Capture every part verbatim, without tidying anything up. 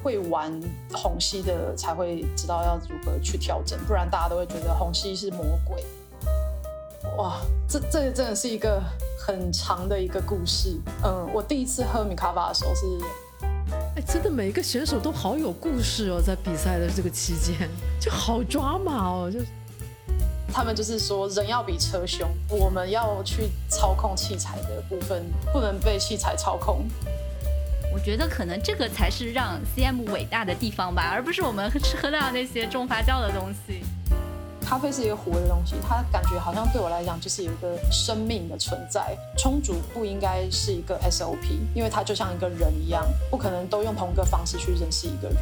会玩虹吸的才会知道要如何去调整，不然大家都会觉得虹吸是魔鬼。哇，这这真的是一个很长的一个故事。嗯，我第一次喝米卡巴的时候是， 哎，真的每一个选手都好有故事哦，在比赛的这个期间就好抓马哦，就他们就是说人要比车凶，我们要去操控器材的部分，不能被器材操控。 我觉得可能这个才是让 C M 伟大的地方吧，而不是我们喝到那些重发酵的东西。 咖啡是一个活的东西，它感觉好像对我来讲就是有一个生命的存在。冲煮不应该是一个 S O P， 因为它就像一个人一样，不可能都用同一个方式去认识一个人。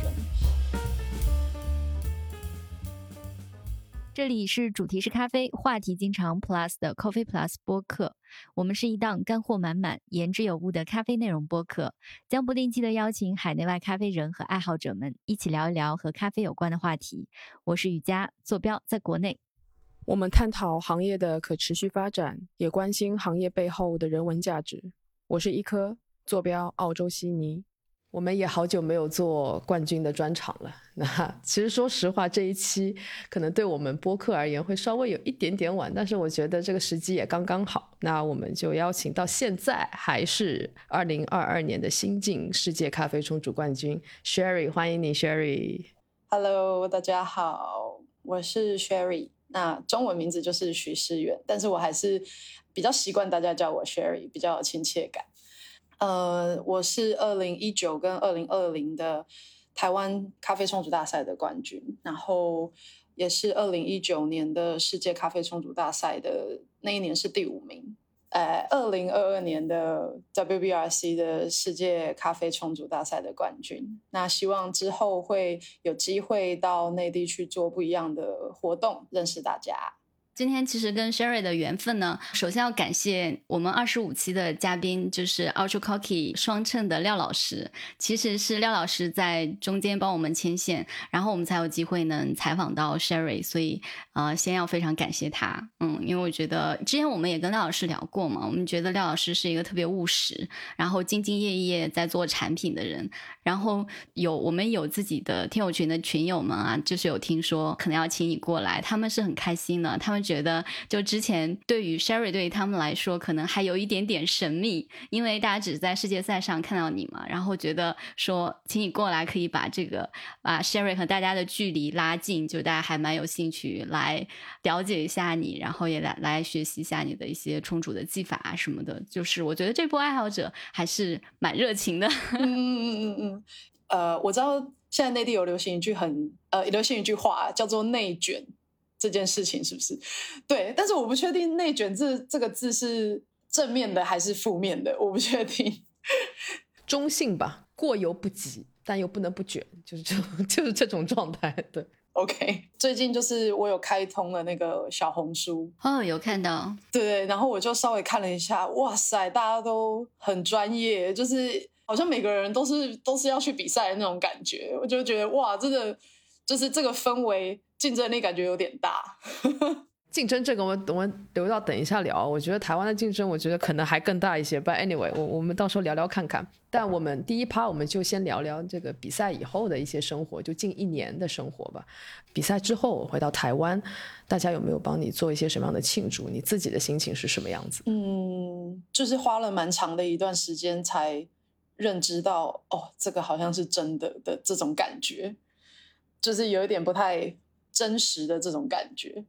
这里是主题是咖啡，话题经常 Plus 的 Coffee Plus 播客。我们是一档干货满满、言之有物的咖啡内容播客，将不定期的邀请海内外咖啡人和爱好者们一起聊一聊和咖啡有关的话题。我是雨佳，坐标在国内。 我们探讨行业的可持续发展，也关心行业背后的人文价值。我是一颗，坐标澳洲悉尼。我们也好久没有做冠军的专场了，那其实说实话，这一期可能对我们播客而言会稍微有一点点晚，但是我觉得这个时机也刚刚好，那我们就邀请到现在还是二零二二年的新晋世界咖啡冲煮冠军 Sherry， 欢迎你 Sherry。 Hello， 大家好，我是 Sherry， 那中文名字就是许诗远，但是我还是比较习惯大家叫我 Sherry， 比较有亲切感。呃，我是二零一九跟二零二零的台湾咖啡冲煮大赛的冠军，然后也是二零一九年的世界咖啡冲煮大赛的那一年是第五名。呃，二零二二年的 W B R C 的世界咖啡冲煮大赛的冠军。那希望之后会有机会到内地去做不一样的活动，认识大家。 今天其实跟 Sherry 的缘分呢，首先要感谢我们二十五期的嘉宾，就是 Ultra Coffee 双称的廖老师。其实是廖老师在中间帮我们牵线，然后我们才有机会能采访到 Sherry， 所以呃，先要非常感谢他。嗯，因为我觉得之前我们也跟廖老师聊过嘛，我们觉得廖老师是一个特别务实，然后兢兢业业在做产品的人。然后有我们有自己的听友群的群友们啊，就是有听说可能要请你过来，他们是很开心的，他们觉得就之前对于 Sherry 对于他们来说可能还有一点点神秘，因为大家只是在世界赛上看到你嘛，然后觉得说请你过来可以把这个把 Sherry 和大家的距离拉近，就大家还蛮有兴趣来了解一下你，然后也来来学习一下你的一些冲煮的技法啊什么的，就是我觉得这波爱好者还是蛮热情的。 嗯嗯嗯嗯。呃，我知道现在内地有流行一句很呃流行一句话叫做内卷这件事情，是不是？对，但是我不确定内卷这这个字是正面的还是负面的，我不确定。 中性吧，过犹不及，但又不能不卷，就是这就是这种状态。对 ，OK， 最近就是我有开通了那个小红书， 哦，有看到， 对，然后我就稍微看了一下，哇塞，大家都很专业，就是好像每个人都是都是要去比赛的那种感觉，我就觉得哇，真的就是这个氛围竞争力感觉有点大。 竞争这个我们我们留到等一下聊，我觉得台湾的竞争我觉得可能还更大一些 But anyway 我我们到时候聊聊看看。但我们第一趴我们就先聊聊这个比赛以后的一些生活，就近一年的生活吧。比赛之后回到台湾，大家有没有帮你做一些什么样的庆祝？你自己的心情是什么样子？ 嗯，就是花了蛮长的一段时间才认知到哦，这个好像是真的的这种感觉，就是有一点不太真实的这种感觉。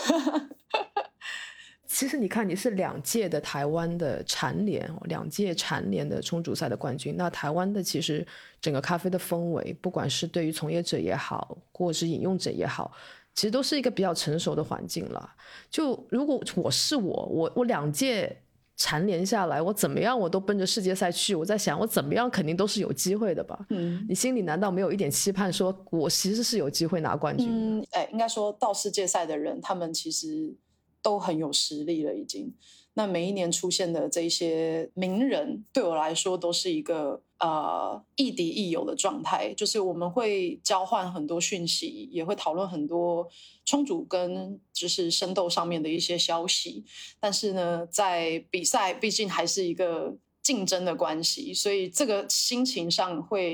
其实你看你是两届的台湾的蝉联，两届蝉联的冲煮赛的冠军，那台湾的其实整个咖啡的氛围，不管是对于从业者也好或者是饮用者也好，其实都是一个比较成熟的环境了。就如果我是我我我两届蝉联下来，我怎么样我都奔着世界赛去，我在想我怎么样肯定都是有机会的吧。嗯，你心里难道没有一点期盼说我其实是有机会拿冠军的？ 嗯，哎，应该说到世界赛的人他们其实都很有实力了已经。那每一年出现的这些名人对我来说都是一个呃亦敌亦友的状态，就是我们会交换很多讯息，也会讨论很多冲煮跟就是生豆上面的一些消息，但是呢在比赛毕竟还是一个竞争的关系，所以这个心情上会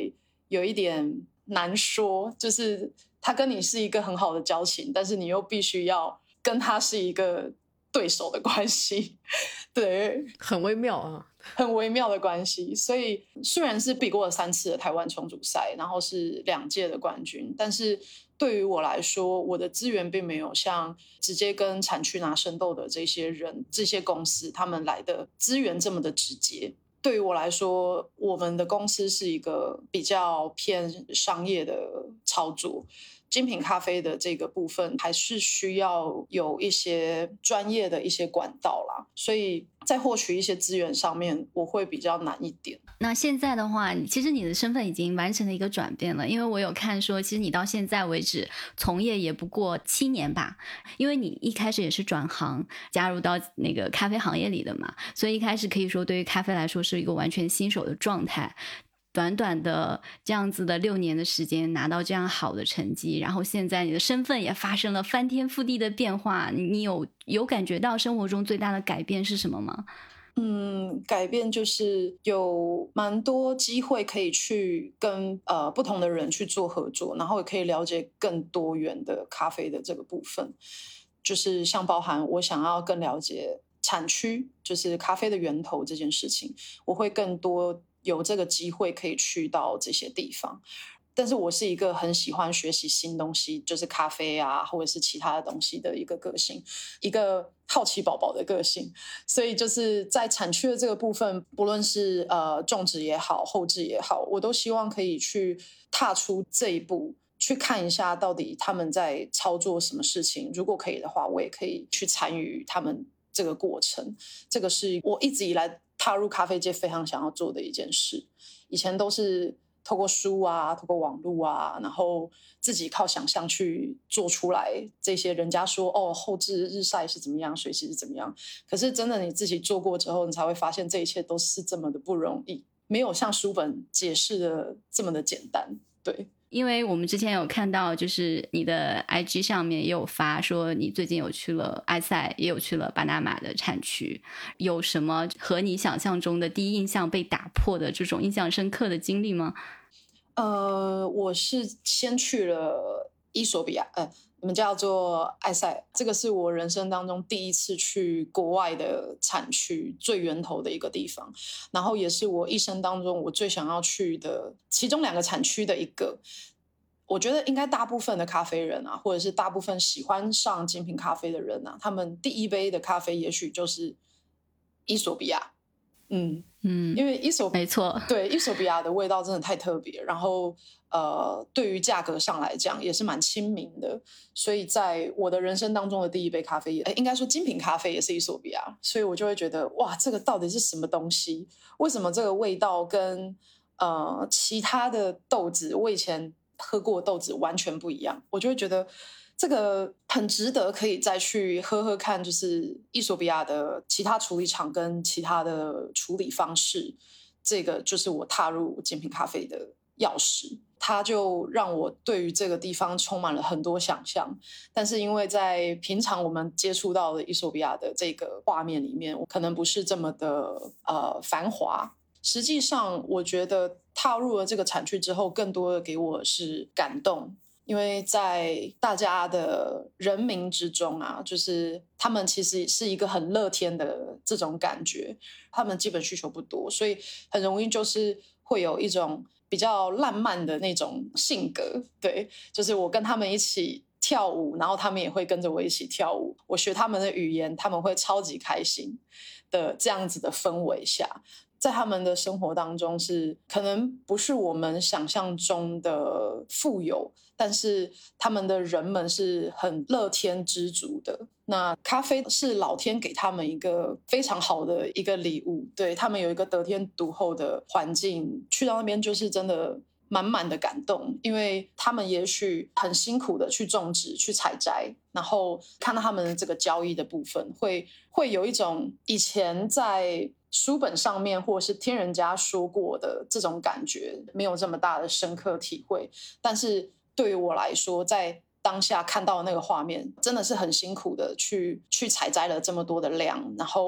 有一点难说，就是他跟你是一个很好的交情，但是你又必须要跟他是一个对手的关系，对， 很微妙啊， 很微妙的关系。所以虽然是比过了三次的台湾冲煮赛，然后是两届的冠军，但是对于我来说，我的资源并没有像直接跟产区拿生豆的这些人、这些公司他们来的资源这么的直接。对于我来说，我们的公司是一个比较偏商业的操作，精品咖啡的这个部分还是需要有一些专业的一些管道啦，所以在获取一些资源上面我会比较难一点。 那现在的话，其实你的身份已经完成了一个转变了，因为我有看说其实你到现在为止从业也不过七年吧，因为你一开始也是转行加入到那个咖啡行业里的嘛，所以一开始可以说对于咖啡来说是一个完全新手的状态。短短的这样子的六年的时间拿到这样好的成绩，然后现在你的身份也发生了翻天覆地的变化，你有有感觉到生活中最大的改变是什么吗？ 嗯，改变就是有蛮多机会可以去跟呃不同的人去做合作，然后也可以了解更多元的咖啡的这个部分，就是像包含我想要更了解产区，就是咖啡的源头这件事情，我会更多有这个机会可以去到这些地方。但是我是一个很喜欢学习新东西，就是咖啡啊，或者是其他的东西的一个个性，一个好奇宝宝的个性。所以就是在产区的这个部分，不论是呃种植也好，后置也好，我都希望可以去踏出这一步，去看一下到底他们在操作什么事情。如果可以的话，我也可以去参与他们这个过程。这个是我一直以来踏入咖啡界非常想要做的一件事。以前都是透过书啊，透过网络啊，然后自己靠想象去做出来这些人家说哦后置日晒是怎么样，水洗是怎么样，可是真的你自己做过之后，你才会发现这一切都是这么的不容易，没有像书本解释的这么的简单。对， 因为我们之前有看到就是你的 I G 上面也有发说你最近有去了埃塞，也有去了巴拿马的产区，有什么和你想象中的第一印象被打破的这种印象深刻的经历吗？ 呃，我是先去了伊索比亚，呃，你们叫做埃塞，这个是我人生当中第一次去国外的产区，最源头的一个地方，然后也是我一生当中我最想要去的其中两个产区的一个。我觉得应该大部分的咖啡人啊，或者是大部分喜欢上精品咖啡的人啊，他们第一杯的咖啡也许就是伊索比亚。嗯嗯， 因为伊索没错， 对伊索比亚的味道真的太特别，然后呃，对于价格上来讲也是蛮亲民的，所以在我的人生当中的第一杯咖啡也，应该说精品咖啡也是伊索比亚，所以我就会觉得哇，这个到底是什么东西？为什么这个味道跟呃其他的豆子，我以前喝过的豆子完全不一样？我就会觉得这个很值得可以再去喝喝看，就是伊索比亚的其他处理厂跟其他的处理方式，这个就是我踏入精品咖啡的钥匙。它就让我对于这个地方充满了很多想象，但是因为在平常我们接触到的伊索比亚的这个画面里面，可能不是这么的呃繁华。实际上我觉得踏入了这个产区之后，更多的给我是感动，因为在大家的人民之中啊，就是他们其实是一个很乐天的这种感觉，他们基本需求不多，所以很容易就是会有一种比较浪漫的那种性格。对，就是我跟他们一起跳舞，然后他们也会跟着我一起跳舞，我学他们的语言，他们会超级开心的这样子的氛围下，在他们的生活当中是可能不是我们想象中的富有，但是他们的人们是很乐天知足的。那咖啡是老天给他们一个非常好的一个礼物，对，他们有一个得天独厚的环境，去到那边就是真的满满的感动，因为他们也许很辛苦的去种植去采摘，然后看到他们的这个交易的部分，会会有一种以前在书本上面或是听人家说过的这种感觉，没有这么大的深刻体会。但是对于我来说，在当下看到那个画面，真的是很辛苦的去去采摘了这么多的量，然后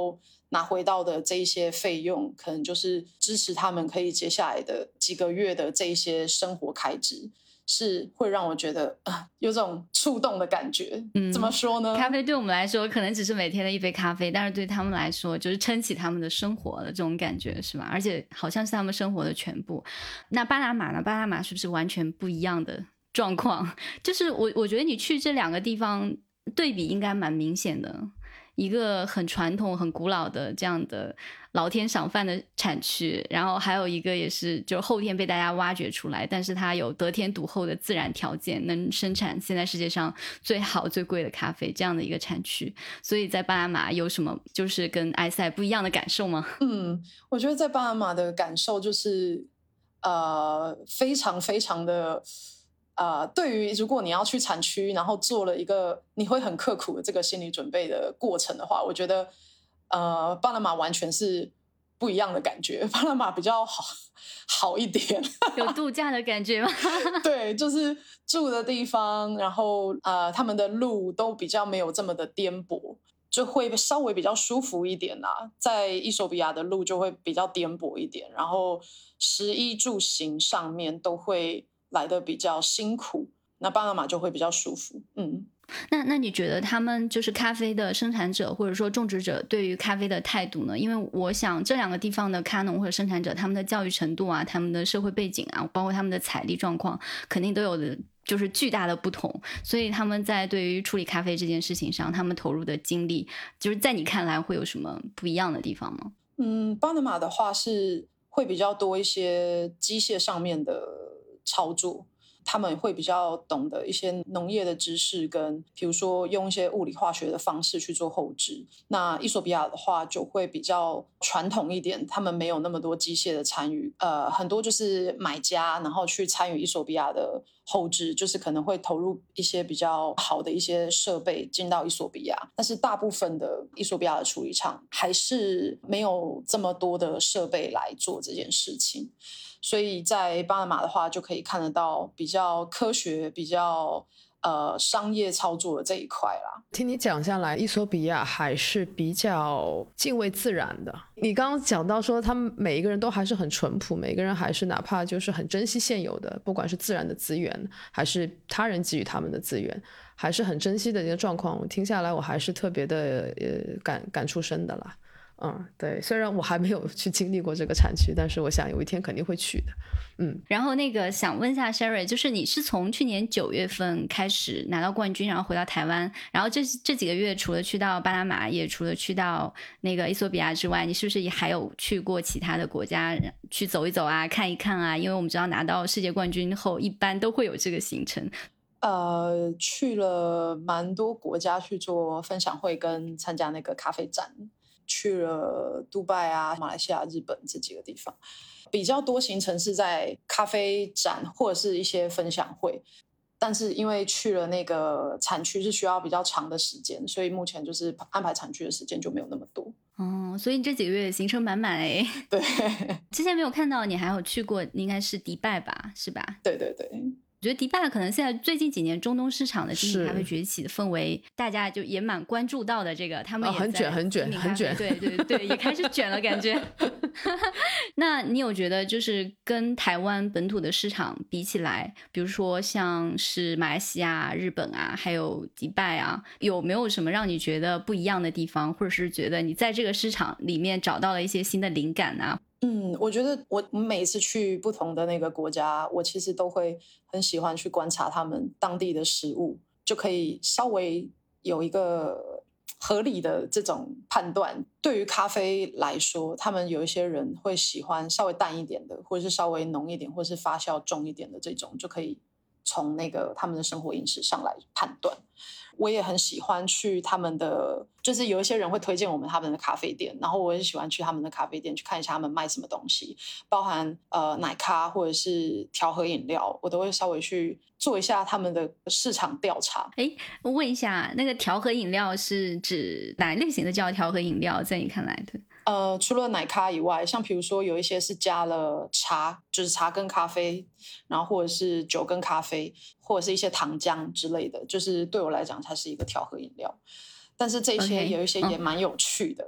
拿回到的这一些费用，可能就是支持他们可以接下来的几个月的这一些生活开支，是会让我觉得、呃、有种触动的感觉。嗯，怎么说呢？ 咖啡对我们来说可能只是每天的一杯咖啡，但是对他们来说就是撑起他们的生活的这种感觉，是吧？而且好像是他们生活的全部。那巴拿马呢？巴拿马是不是完全不一样的状况？就是我我觉得你去这两个地方对比应该蛮明显的。一个很传统很古老的这样的老天赏饭的产区，然后还有一个也是就是后天被大家挖掘出来，但是它有得天独厚的自然条件，能生产现在世界上最好最贵的咖啡这样的一个产区。所以在巴拿马有什么就是跟埃塞不一样的感受吗？ 嗯，我觉得在巴拿马的感受就是呃非常非常的呃，对于如果你要去产区，然后做了一个你会很刻苦的这个心理准备的过程的话，我觉得呃，巴拿马完全是不一样的感觉。巴拿马比较好好一点， 有度假的感觉吗？ 对，就是住的地方，然后呃，他们的路都比较没有这么的颠簸，就会稍微比较舒服一点啦。在伊索比亚的路就会比较颠簸一点，然后食衣住行上面都会来的比较辛苦，那巴拿马就会比较舒服。嗯， 那那你觉得他们就是咖啡的生产者或者说种植者对于咖啡的态度呢？因为我想这两个地方的咖农或者生产者，他们的教育程度啊，他们的社会背景啊，包括他们的财力状况，肯定都有的就是巨大的不同，所以他们在对于处理咖啡这件事情上，他们投入的精力，就是在你看来会有什么不一样的地方吗？ 嗯，巴拿马的话是会比较多一些机械上面的操作，他们会比较懂得一些农业的知识，跟比如说用一些物理化学的方式去做后置。那伊索比亚的话就会比较传统一点，他们没有那么多机械的参与，呃，很多就是买家然后去参与伊索比亚的后置，就是可能会投入一些比较好的一些设备进到伊索比亚，但是大部分的伊索比亚的处理厂还是没有这么多的设备来做这件事情。所以在巴拿马的话就可以看得到比较科学比较呃商业操作的这一块啦。 听你讲下来，伊索比亚还是比较敬畏自然的。你刚刚讲到说他们每一个人都还是很淳朴，每个人还是哪怕就是很珍惜现有的，不管是自然的资源还是他人给予他们的资源，还是很珍惜的一个状况。我听下来我还是特别的呃感感触深的啦。嗯，对，虽然我还没有去经历过这个产区，但是我想有一天肯定会去的。嗯， 然后那个想问一下 Sherry， 就是你是从去年九月份开始拿到冠军，然后回到台湾，然后这这几个月除了去到巴拿马，也除了去到那个伊索比亚之外，你是不是也还有去过其他的国家去走一走啊，看一看啊？因为我们知道拿到世界冠军后，一般都会有这个行程。 呃，去了蛮多国家去做分享会跟参加那个咖啡展。去了杜拜啊、马来西亚、日本这几个地方，比较多行程是在咖啡展或者是一些分享会，但是因为去了那个产区是需要比较长的时间，所以目前就是安排产区的时间就没有那么多。 哦，所以你这几个月行程满满哎。 对， 之前没有看到你还有去过，应该是迪拜吧，是吧？ 对对对。 我觉得迪拜可能现在最近几年中东市场的精品咖啡崛起的氛围，大家就也蛮关注到的。这个他们也在、 哦、很卷很卷很卷， 对对对，也开始卷了感觉。那你有觉得就是跟台湾本土的市场比起来，比如说像是马来西亚、日本啊，还有迪拜啊，有没有什么让你觉得不一样的地方，或者是觉得你在这个市场里面找到了一些新的灵感啊？ 嗯，我觉得我每次去不同的那个国家，我其实都会很喜欢去观察他们当地的食物，就可以稍微有一个合理的这种判断。对于咖啡来说，他们有一些人会喜欢稍微淡一点的，或者是稍微浓一点，或者是发酵重一点的这种，就可以从那个他们的生活饮食上来判断。我也很喜欢去他们的，就是有一些人会推荐我们他们的咖啡店，然后我也喜欢去他们的咖啡店去看一下他们卖什么东西，包含呃奶咖或者是调和饮料，我都会稍微去做一下他们的市场调查。 诶，我问一下，那个调和饮料是指哪类型的叫调和饮料，在你看来的？ 呃，除了奶咖以外，像比如说有一些是加了茶，就是茶跟咖啡，然后或者是酒跟咖啡，或者是一些糖浆之类的，就是对我来讲它是一个调和饮料。但是这些有一些也蛮有趣的， okay.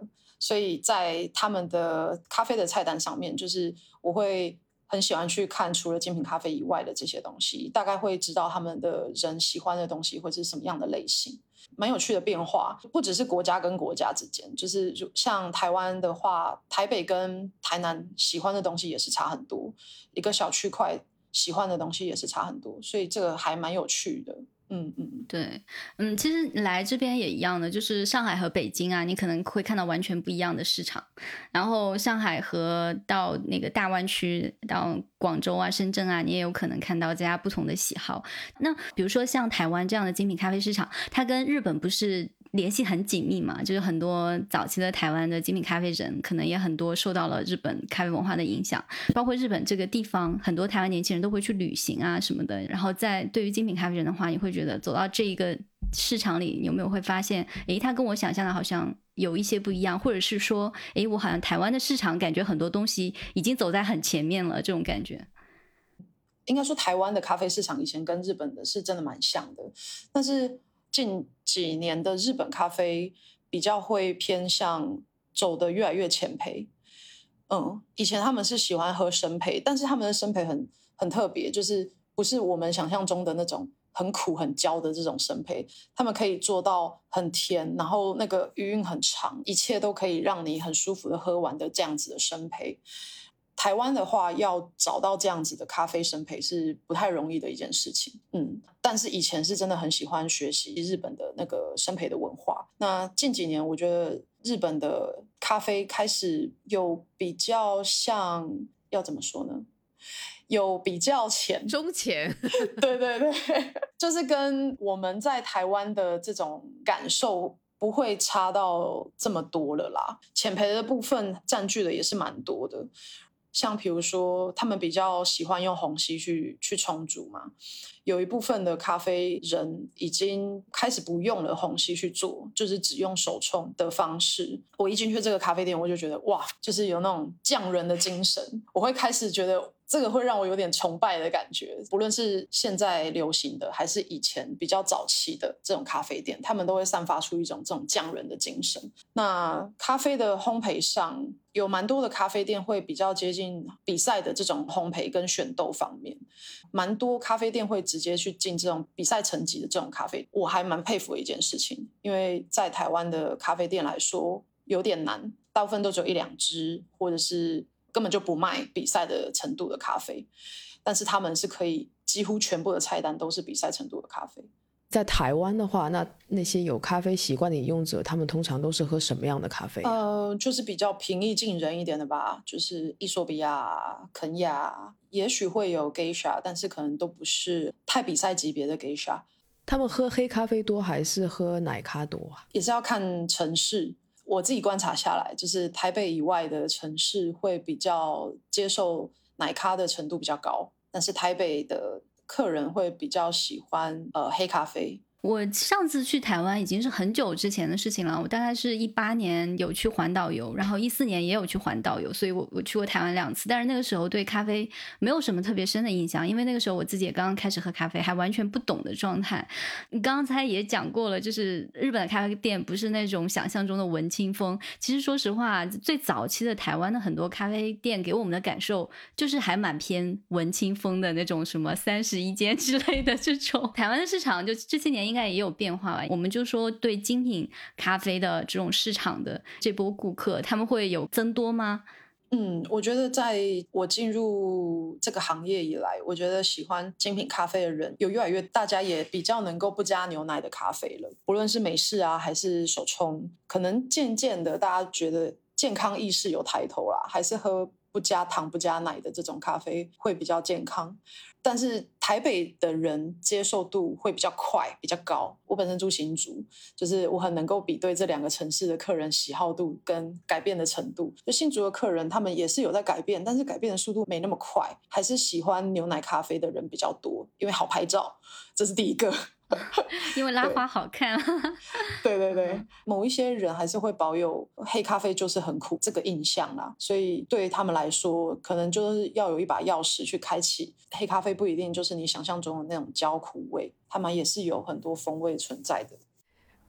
所以在他们的咖啡的菜单上面，就是我会很喜欢去看除了精品咖啡以外的这些东西，大概会知道他们的人喜欢的东西会是什么样的类型，蛮有趣的变化。不只是国家跟国家之间，就是像台湾的话，台北跟台南喜欢的东西也是差很多，一个小区块喜欢的东西也是差很多，所以这个还蛮有趣的。嗯嗯， 对，嗯，其实来这边也一样的，就是上海和北京啊，你可能会看到完全不一样的市场。然后上海和到那个大湾区，到广州啊、深圳啊，你也有可能看到大家不同的喜好。那比如说像台湾这样的精品咖啡市场，它跟日本不是联系很紧密嘛，就是很多早期的台湾的精品咖啡人可能也很多受到了日本咖啡文化的影响，包括日本这个地方很多台湾年轻人都会去旅行啊什么的。然后在对于精品咖啡人的话，你会觉得走到这一个市场里，你有没有会发现诶，它跟我想象的好像有一些不一样，或者是说诶，我好像台湾的市场感觉很多东西已经走在很前面了，这种感觉。 应该说台湾的咖啡市场以前跟日本的是真的蛮像的，但是近几年的日本咖啡比较会偏向走得越来越浅焙。嗯，以前他们是喜欢喝深焙，但是他们的深焙很很特别，就是不是我们想象中的那种很苦很焦的这种深焙，他们可以做到很甜，然后那个余韵很长，一切都可以让你很舒服的喝完的这样子的深焙。台湾的话，要找到这样子的咖啡深焙是不太容易的一件事情。嗯，但是以前是真的很喜欢学习日本的那个深焙的文化。那近几年，我觉得日本的咖啡开始有比较像，要怎么说呢？有比较浅， 中浅， 对对对，就是跟我们在台湾的这种感受不会差到这么多了啦。浅焙的部分占据的也是蛮多的。像比如说他们比较喜欢用虹吸去去冲煮嘛，有一部分的咖啡人已经开始不用了虹吸去做，就是只用手冲的方式。我一进去这个咖啡店，我就觉得哇，就是有那种匠人的精神，我会开始觉得这个会让我有点崇拜的感觉。不论是现在流行的还是以前比较早期的这种咖啡店，他们都会散发出一种这种匠人的精神。那咖啡的烘焙上有蛮多的咖啡店会比较接近比赛的这种烘焙跟选豆方面，蛮多咖啡店会直接去进这种比赛层级的这种咖啡，我还蛮佩服的一件事情。因为在台湾的咖啡店来说有点难，大部分都只有一两支，或者是根本就不卖比赛的程度的咖啡，但是他们是可以几乎全部的菜单都是比赛程度的咖啡。 在台湾的话，那那些有咖啡习惯的饮用者，他们通常都是喝什么样的咖啡啊？ 呃，就是比较平易近人一点的吧，就是伊索比亚、肯亚，也许会有 Geisha， 但是可能都不是太比赛级别的 Geisha。 他们喝黑咖啡多还是喝奶咖多啊？ 也是要看城市。我自己观察下来，就是台北以外的城市会比较接受奶咖的程度比较高，但是台北的客人会比较喜欢呃黑咖啡。 我上次去台湾已经是很久之前的事情了，我大概是一八年有去环岛游，然后一四年也有去环岛游，所以我我去过台湾两次，但是那个时候对咖啡没有什么特别深的印象，因为那个时候我自己也刚刚开始喝咖啡，还完全不懂的状态。你刚才也讲过了，就是日本的咖啡店不是那种想象中的文青风，其实说实话，最早期的台湾的很多咖啡店给我们的感受就是还蛮偏文青风的那种，什么三十一间之类的这种。台湾的市场就这些年应该也有变化吧，我们就说对精品咖啡的这种市场的这波顾客，他们会有增多吗？ 嗯，我觉得在我进入这个行业以来，我觉得喜欢精品咖啡的人有越来越，大家也比较能够不加牛奶的咖啡了，不论是美式啊还是手冲，可能渐渐的大家觉得健康意识有抬头啦，还是喝不加糖不加奶的这种咖啡会比较健康。但是台北的人接受度会比较快比较高，我本身住新竹，就是我很能够比对这两个城市的客人喜好度跟改变的程度。就新竹的客人他们也是有在改变，但是改变的速度没那么快，还是喜欢牛奶咖啡的人比较多，因为好拍照，这是第一个。 因为拉花好看。 对对对，某一些人还是会保有黑咖啡就是很苦这个印象啦，所以对他们来说可能就是要有一把钥匙去开启黑咖啡，不一定就是你想象中的那种焦苦味，他们也是有很多风味存在的。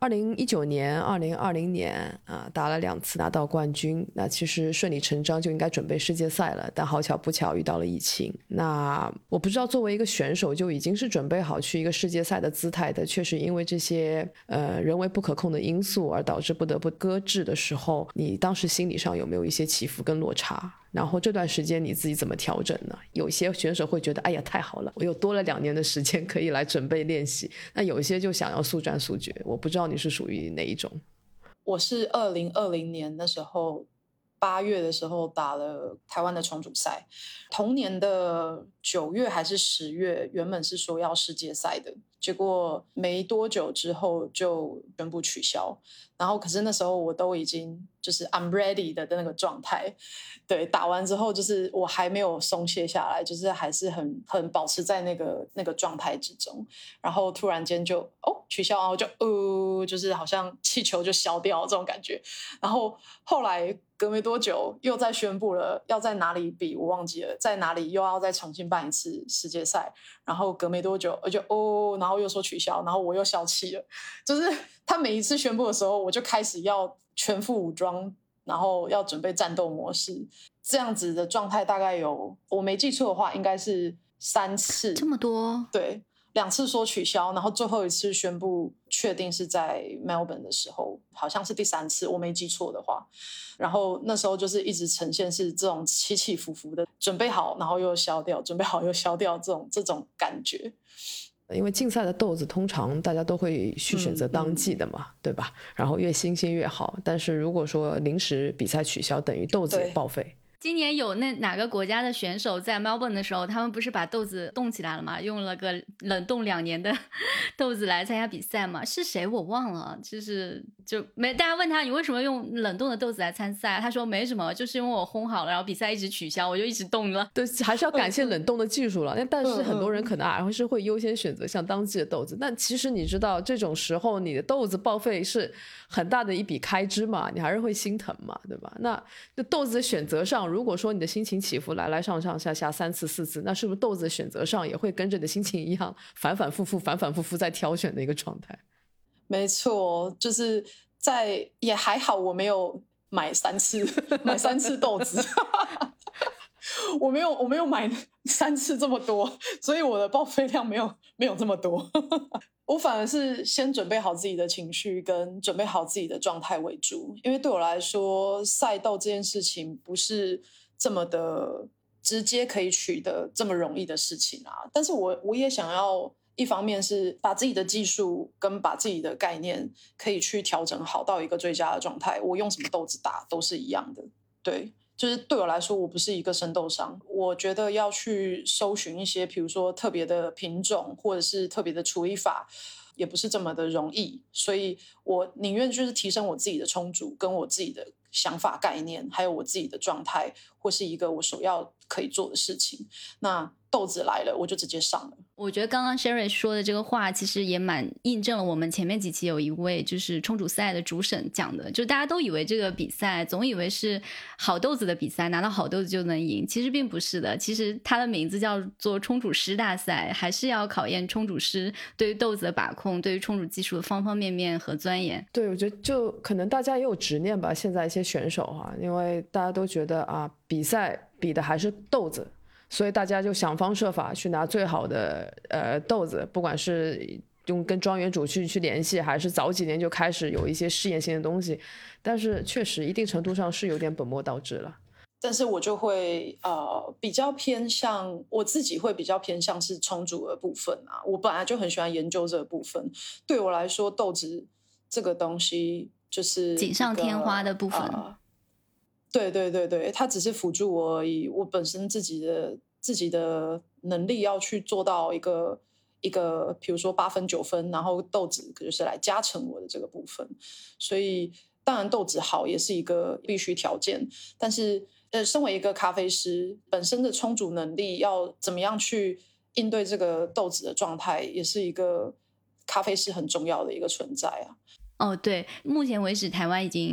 二零一九年、二零二零年啊，打了两次拿到冠军，那其实顺理成章就应该准备世界赛了，但好巧不巧遇到了疫情。那我不知道作为一个选手就已经是准备好去一个世界赛的姿态的，确实因为这些呃人为不可控的因素而导致不得不搁置的时候，你当时心理上有没有一些起伏跟落差？然后这段时间你自己怎么调整呢？有些选手会觉得哎呀太好了，我又多了两年的时间可以来准备练习，那有一些就想要速战速决。我不知道你是属于哪一种。 我是二零二零年那时候八月的时候打了台湾的冲煮赛，同年的九月还是十月原本是说要世界赛的，结果没多久之后就宣布取消，然后可是那时候我都已经就是 I'm ready 的那个状态，对，打完之后就是我还没有松懈下来，就是还是很很保持在那个那个状态之中，然后突然间就哦取消，然后就呃就是好像气球就消掉这种感觉，然后后来隔没多久又再宣布了要在哪里比，我忘记了在哪里又要再重新办一次世界赛，然后隔没多久我就哦，然后又说取消，然后我又消气了，就是他每一次宣布的时候我就开始要全副武装，然后要准备战斗模式，这样子的状态大概有，我没记错的话应该是三次， 这么多？ 对，两次说取消，然后最后一次宣布确定是在 Melbourne 的时候，好像是第三次，我没记错的话。然后那时候就是一直呈现是这种起起伏伏的，准备好然后又消掉，准备好又消掉这种这种感觉。 因为竞赛的豆子通常大家都会去选择当季的嘛、嗯嗯、对吧，然后越新鲜越好，但是如果说临时比赛取消，等于豆子也报废。 今年有那哪个国家的选手在 Melbourne 的时候，他们不是把豆子冻起来了吗？用了个冷冻两年的豆子来参加比赛吗？是谁我忘了，就是就没大家问他你为什么用冷冻的豆子来参赛，他说没什么，就是因为我烘好了，然后比赛一直取消，我就一直冻了。 对，还是要感谢冷冻的技术了。但是很多人可能还是会优先选择像当季的豆子，但其实你知道这种时候你的豆子报废是很大的一笔开支嘛，你还是会心疼嘛，对吧？那豆子的选择上，如果说你的心情起伏来来上上下下三次四次，那是不是豆子的选择上也会跟着你的心情一样反反复复反反复复在挑选的一个状态？ 没错，就是在也还好我没有买三次买三次豆子我没有我没有买三次这么多，所以我的报废量没有没有这么多我反而是先准备好自己的情绪跟准备好自己的状态为主，因为对我来说赛豆这件事情不是这么的直接可以取得这么容易的事情啊。但是我我也想要一方面是把自己的技术跟把自己的概念可以去调整好到一个最佳的状态，我用什么豆子打都是一样的。对，就是对我来说我不是一个生豆商，我觉得要去搜寻一些比如说特别的品种或者是特别的处理法也不是这么的容易，所以我宁愿就是提升我自己的冲煮跟我自己的想法概念还有我自己的状态，或是一个我首要可以做的事情，那豆子来了我就直接上了。 我觉得刚刚 Sherry 说的这个话其实也蛮印证了我们前面几期有一位就是冲煮赛的主审讲的，就大家都以为这个比赛总以为是好豆子的比赛，拿到好豆子就能赢，其实并不是的。其实它的名字叫做冲煮师大赛，还是要考验冲煮师对于豆子的把控，对于冲煮技术的方方面面和钻研。 对，我觉得就可能大家也有执念吧，现在一些选手哈、啊，因为大家都觉得啊，比赛比的还是豆子，所以大家就想方设法去拿最好的呃豆子，不管是用跟庄园主去去联系，还是早几年就开始有一些试验性的东西，但是确实一定程度上是有点本末倒置了。 但是我就会呃比较偏向我自己会比较偏向是冲煮的部分啊，我本来就很喜欢研究这个部分，对我来说豆子这个东西就是锦上添花的部分、呃对对对对，它只是辅助我而已，我本身自己的自己的能力要去做到一个一个比如说八分九分，然后豆子就是来加成我的这个部分，所以当然豆子好也是一个必须条件，但是呃，身为一个咖啡师本身的冲煮能力要怎么样去应对这个豆子的状态，也是一个咖啡师很重要的一个存在啊。 哦，对，目前为止台湾已经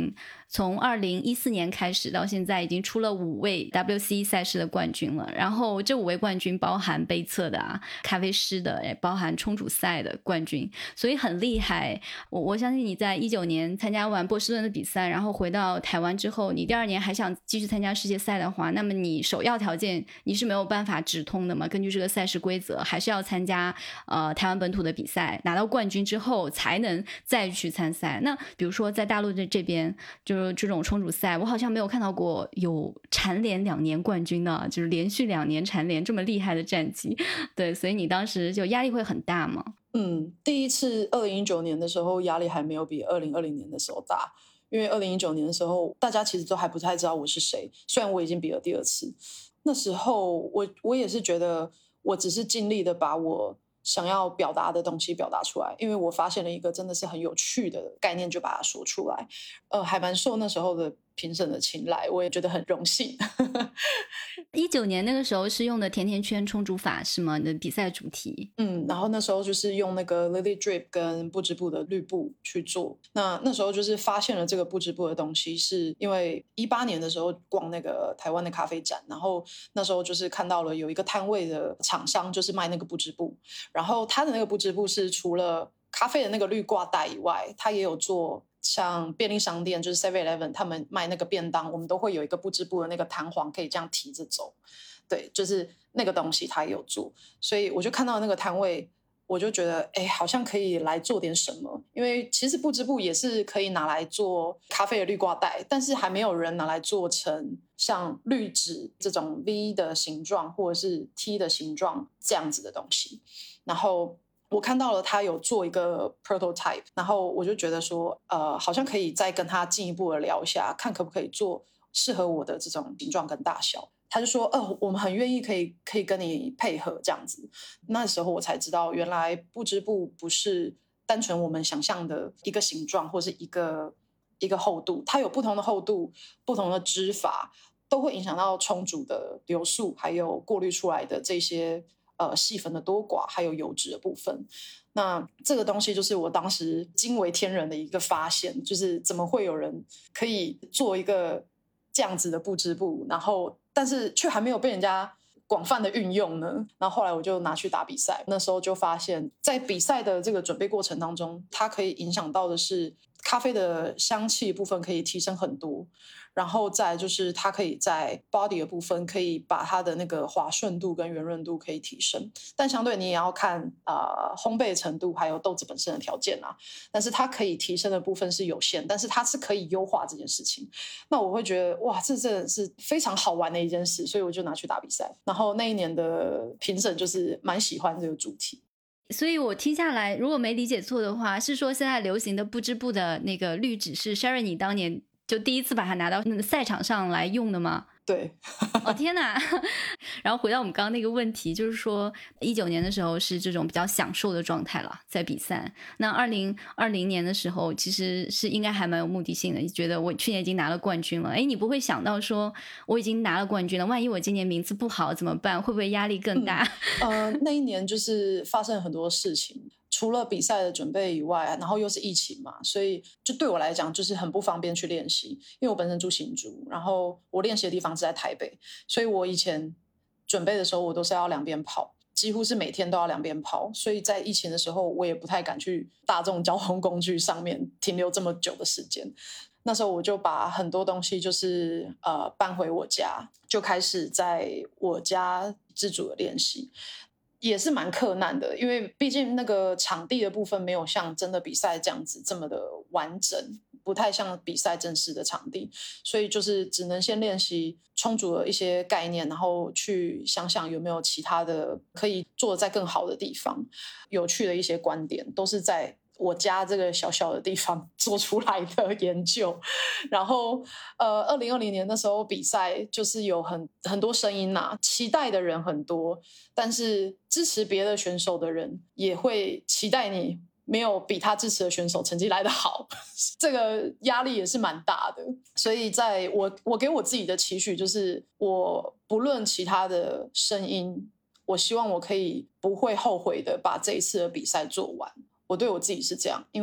从二零一四年开始到现在已经出了五位 W C E 赛事的冠军了，然后这五位冠军包含杯测的啊、咖啡师的，也包含冲煮赛的冠军，所以很厉害。我我相信你在一九年参加完波士顿的比赛，然后回到台湾之后，你第二年还想继续参加世界赛的话，那么你首要条件你是没有办法直通的嘛？根据这个赛事规则，还是要参加呃台湾本土的比赛，拿到冠军之后才能再去参赛。那比如说在大陆这这边，就是这种冲煮赛，我好像没有看到过有蝉联两年冠军的，就是连续两年蝉联这么厉害的战绩。对，所以你当时就压力会很大吗？ 嗯，第一次二零一九年的时候压力还没有比二零二零年的时候大，因为二零一九年的时候大家其实都还不太知道我是谁，虽然我已经比了第二次。那时候我我也是觉得我只是尽力的把我想要表达的东西表达出来，因为我发现了一个真的是很有趣的概念，就把它说出来，呃，还蛮受那时候的评审的青睐，我也觉得很荣幸。 一九年那个时候是用的甜甜圈冲煮法是吗？你的比赛主题？ 嗯，然后那时候就是用那个 Lily Drip 跟不织布的滤布去做。那那时候就是发现了这个不织布的东西，是因为一八年的时候逛那个台湾的咖啡展，然后那时候就是看到了有一个摊位的厂商就是卖那个不织布，然后他的那个不织布是除了咖啡的那个滤挂袋以外，他也有做像便利商店就是 seven eleven 他们卖那个便当，我们都会有一个不织布的那个弹簧可以这样提着走，对，就是那个东西他也有做，所以我就看到那个摊位，我就觉得哎，好像可以来做点什么，因为其实不织布也是可以拿来做咖啡的滤挂袋，但是还没有人拿来做成像滤纸这种 V 的形状或者是 T 的形状这样子的东西，然后我看到了他有做一个 prototype， 然后我就觉得说呃，好像可以再跟他进一步的聊一下，看可不可以做适合我的这种形状跟大小。他就说呃，我们很愿意可以可以跟你配合这样子。那时候我才知道原来不织布不是单纯我们想象的一个形状或是一个一个厚度，它有不同的厚度，不同的织法，都会影响到冲煮的流速，还有过滤出来的这些呃细粉的多寡，还有油脂的部分。那这个东西就是我当时惊为天人的一个发现，就是怎么会有人可以做一个这样子的不织布，然后但是却还没有被人家广泛的运用呢。然后后来我就拿去打比赛，那时候就发现在比赛的这个准备过程当中，它可以影响到的是咖啡的香气部分可以提升很多，然后再就是它可以在 body 的部分可以把它的那个滑顺度跟圆润度可以提升，但相对你也要看呃烘焙程度还有豆子本身的条件啊，但是它可以提升的部分是有限，但是它是可以优化这件事情。那我会觉得哇，这真的是非常好玩的一件事，所以我就拿去打比赛，然后那一年的评审就是蛮喜欢这个主题。 所以我听下来，如果没理解错的话，是说现在流行的不织布的那个滤纸是 Sherry 你当年就第一次把它拿到那个赛场上来用的吗？ 对。 哦天哪。然后回到我们刚刚那个问题，就是说一九年的时候是这种比较享受的状态了，在比赛。那二零二零年的时候其实是应该还蛮有目的性的，觉得我去年已经拿了冠军了，哎，你不会想到说我已经拿了冠军了，万一我今年名次不好怎么办？会不会压力更大？ 嗯、呃，那一年就是发生了很多事情，除了比赛的准备以外，然后又是疫情嘛，所以就对我来讲就是很不方便去练习，因为我本身住新竹，然后我练习的地方是在台北，所以我以前准备的时候我都是要两边跑，几乎是每天都要两边跑，所以在疫情的时候我也不太敢去大众交通工具上面停留这么久的时间。那时候我就把很多东西就是呃搬回我家，就开始在我家自主的练习，也是蛮克难的，因为毕竟那个场地的部分没有像真的比赛这样子这么的完整，不太像比赛正式的场地，所以就是只能先练习充足的一些概念，然后去想想有没有其他的可以做得再更好的地方，有趣的一些观点都是在我家这个小小的地方做出来的研究。然后呃，二零二零年那时候比赛就是有很很多声音啊，期待的人很多，但是支持别的选手的人也会期待你没有比他支持的选手成绩来得好，这个压力也是蛮大的。所以在我我给我自己的期许就是，我不论其他的声音，我希望我可以不会后悔的把这一次的比赛做完。我对我自己是这样，因为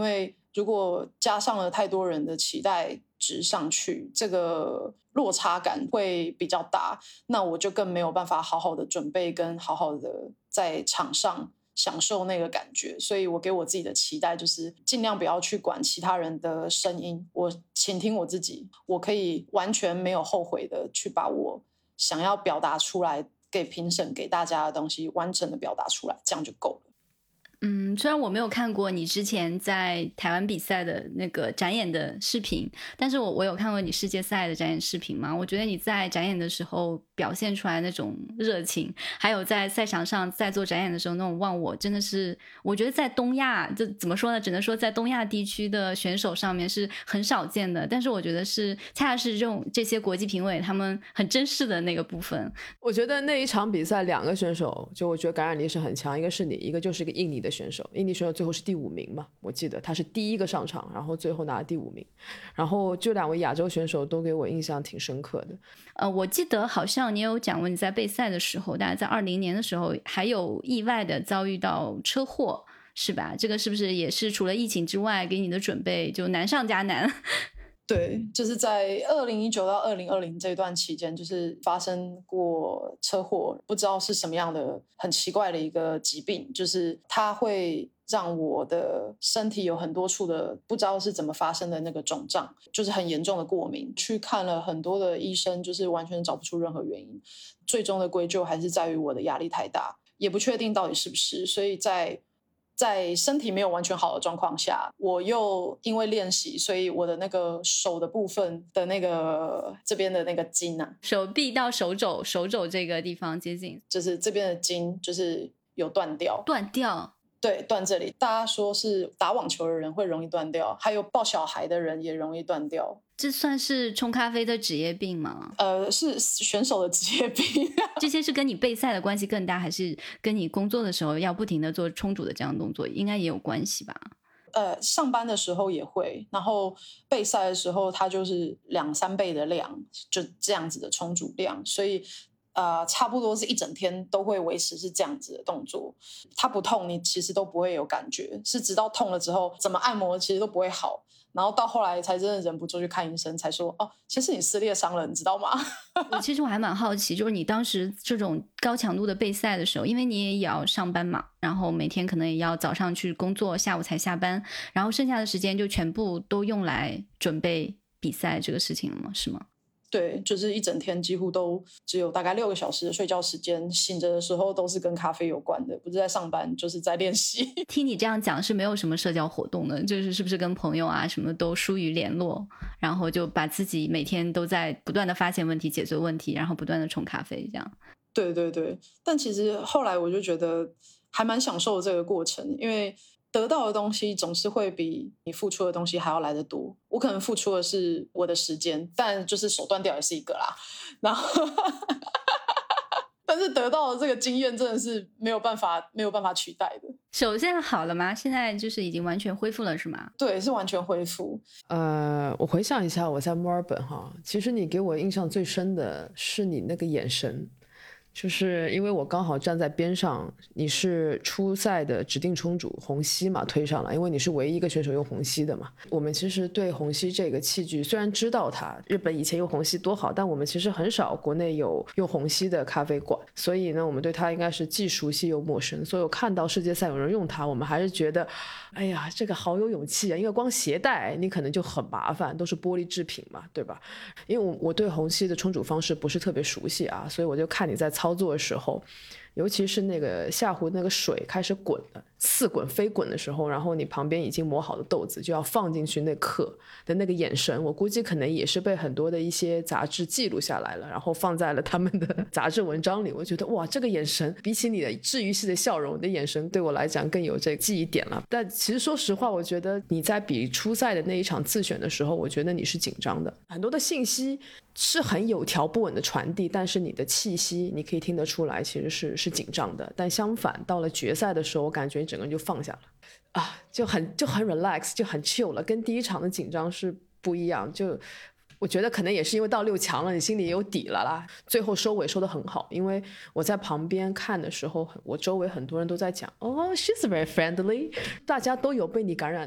如果加上了太多人的期待值上去，这个落差感会比较大，那我就更没有办法好好的准备跟好好的在场上享受那个感觉。所以我给我自己的期待就是尽量不要去管其他人的声音，我倾听我自己，我可以完全没有后悔的去把我想要表达出来给评审给大家的东西完整的表达出来，这样就够了。 嗯，虽然我没有看过你之前在台湾比赛的那个展演的视频，但是我我有看过你世界赛的展演视频嘛。我觉得你在展演的时候表现出来那种热情，还有在赛场上在做展演的时候那种忘我，真的是我觉得在东亚，这怎么说呢？只能说在东亚地区的选手上面是很少见的。但是我觉得是恰恰是这种这些国际评委他们很珍视的那个部分。 我觉得那一场比赛两个选手，就我觉得感染力是很强，一个是你，一个就是一个印尼的选手。印尼选手最后是第五名嘛，我记得他是第一个上场，然后最后拿了第五名。然后这两位亚洲选手都给我印象挺深刻的。 呃，我记得好像你有讲过，你在备赛的时候，大概在二零年的时候，还有意外的遭遇到车祸，是吧？这个是不是也是除了疫情之外，给你的准备就难上加难？ 对，就是在二零一九到二零二零这段期间，就是发生过车祸，不知道是什么样的很奇怪的一个疾病，就是它会让我的身体有很多处的不知道是怎么发生的那个肿胀，就是很严重的过敏。去看了很多的医生，就是完全找不出任何原因，最终的归咎还是在于我的压力太大，也不确定到底是不是。所以在在身体没有完全好的状况下，我又因为练习，所以我的那个手的部分的那个这边的那个筋啊， 手臂到手肘手肘这个地方接近， 就是这边的筋就是有断掉断掉。 对，断这里。大家说是打网球的人会容易断掉，还有抱小孩的人也容易断掉。 这算是冲咖啡的职业病吗？ 呃，是选手的职业病。 这些是跟你备赛的关系更大，还是跟你工作的时候要不停的做冲煮的这样的动作应该也有关系吧？ 呃，上班的时候也会，然后备赛的时候它就是两三倍的量，就这样子的冲煮量，所以呃，差不多是一整天都会维持是这样子的动作。它不痛，你其实都不会有感觉，是直到痛了之后，怎么按摩其实都不会好。然后到后来才真的忍不住去看医生，才说哦，其实你撕裂伤了，你知道吗？ 我其实我还蛮好奇，就是你当时这种高强度的备赛的时候，因为你也要上班嘛，然后每天可能也要早上去工作，下午才下班，然后剩下的时间就全部都用来准备比赛这个事情了吗？是吗？ 对，就是一整天几乎都只有大概六个小时的睡觉时间，醒着的时候都是跟咖啡有关的，不是在上班就是在练习。 听你这样讲是没有什么社交活动的，就是是不是跟朋友啊什么都疏于联络，然后就把自己每天都在不断的发现问题、解决问题，然后不断的冲咖啡这样。 对对对，但其实后来我就觉得还蛮享受这个过程，因为得到的东西总是会比你付出的东西还要来得多。我可能付出的是我的时间，但就是手断掉也是一个啦。然后，但是得到的这个经验真的是没有办法没有办法取代的。 手现在好了吗？现在就是已经完全恢复了是吗？ 对，是完全恢复。 呃，我回想一下，我在墨尔本哈，其实你给我印象最深的是你那个眼神。就是因为我刚好站在边上，你是初赛的指定冲煮虹吸嘛，推上了，因为你是唯一一个选手用虹吸的嘛。我们其实对虹吸这个器具虽然知道它日本以前用虹吸多好，但我们其实很少国内有用虹吸的咖啡馆，所以呢我们对它应该是既熟悉又陌生。所以我看到世界赛有人用它，我们还是觉得哎呀这个好有勇气啊，因为光携带你可能就很麻烦，都是玻璃制品嘛，对吧？因为 我, 我对虹吸的冲煮方式不是特别熟悉啊，所以我就看你在操作的时候，尤其是那个下壶那个水开始滚了，似滚非滚的时候，然后你旁边已经磨好的豆子就要放进去那刻的那个眼神，我估计可能也是被很多的一些杂志记录下来了，然后放在了他们的杂志文章里。我觉得哇，这个眼神比起你的治愈系的笑容，你的眼神对我来讲更有这个记忆点了。但其实说实话，我觉得你在比初赛的那一场自选的时候，我觉得你是紧张的，很多的信息是很有条不紊的传递，但是你的气息你可以听得出来其实是是紧张的。但相反到了决赛的时候，我感觉你整个人就放下了啊，就很就很 relax， 就很 chill 了，跟第一场的紧张是不一样。就我觉得可能也是因为到六强了，你心里也有底了啦。最后收尾收得很好，因为我在旁边看的时候，我周围很多人都在讲哦 she's very friendly， 大家都有被你感染到。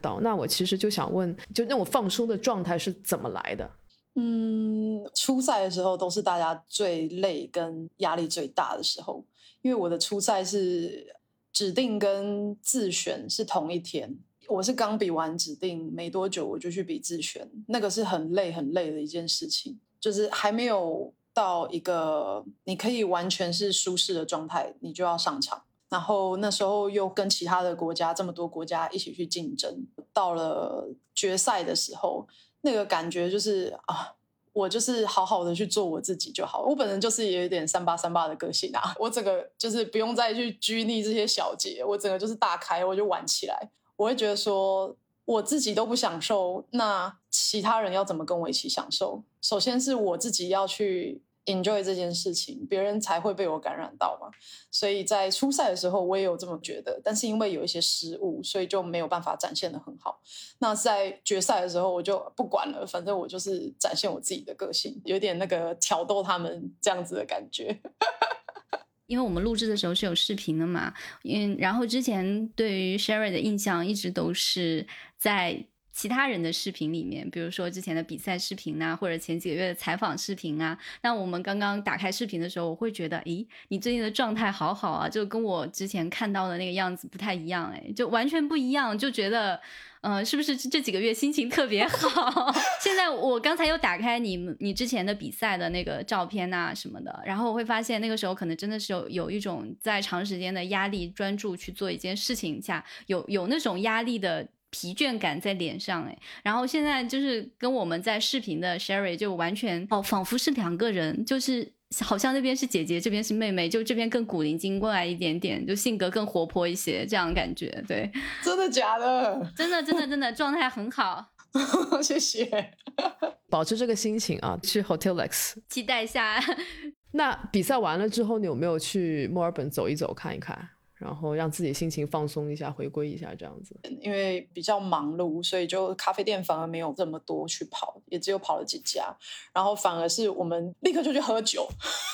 到。那我其实就想问，就那种放松的状态是怎么来的？ 嗯，初赛的时候都是大家最累跟压力最大的时候，因为我的初赛是指定跟自选是同一天，我是刚比完指定没多久我就去比自选，那个是很累很累的一件事情，就是还没有到一个你可以完全是舒适的状态，你就要上场。然后那时候又跟其他的国家这么多国家一起去竞争，到了决赛的时候，那个感觉就是啊，我就是好好的去做我自己就好。我本人就是也有点三八三八的个性啊，我整个就是不用再去拘泥这些小节，我整个就是大开，我就玩起来。我会觉得说我自己都不享受，那其他人要怎么跟我一起享受？首先是我自己要去 enjoy 这件事情，别人才会被我感染到嘛。所以在初赛的时候我也有这么觉得，但是因为有一些失误，所以就没有办法展现得很好。那在决赛的时候我就不管了，反正我就是展现我自己的个性，有点那个挑逗他们这样子的感觉。 因为我们录制的时候是有视频的嘛，嗯，然后之前对于 Sherry 的印象一直都是在其他人的视频里面，比如说之前的比赛视频啊，或者前几个月的采访视频啊。那我们刚刚打开视频的时候，我会觉得，咦，你最近的状态好好啊，就跟我之前看到的那个样子不太一样，哎，就完全不一样，就觉得。呃，是不是这几个月心情特别好？现在我刚才又打开你你之前的比赛的那个照片啊什么的，然后我会发现那个时候可能真的是有有一种在长时间的压力专注去做一件事情下，有有那种压力的疲倦感在脸上哎。然后现在就是跟我们在视频的 Sherry 就完全哦，仿佛是两个人，就是好像那边是姐姐，这边是妹妹，就这边更古灵精怪一点点，就性格更活泼一些，这样的感觉。对， 真的假的？ 真的真的真的状态很好。 谢谢。 保持这个心情啊，去 Hotel Lex 期待一下。 那比赛完了之后，你有没有去墨尔本走一走看一看，然后让自己心情放松一下，回归一下这样子？ 因为比较忙碌，所以就咖啡店反而没有这么多去跑，也只有跑了几家，然后反而是我们立刻就去喝酒。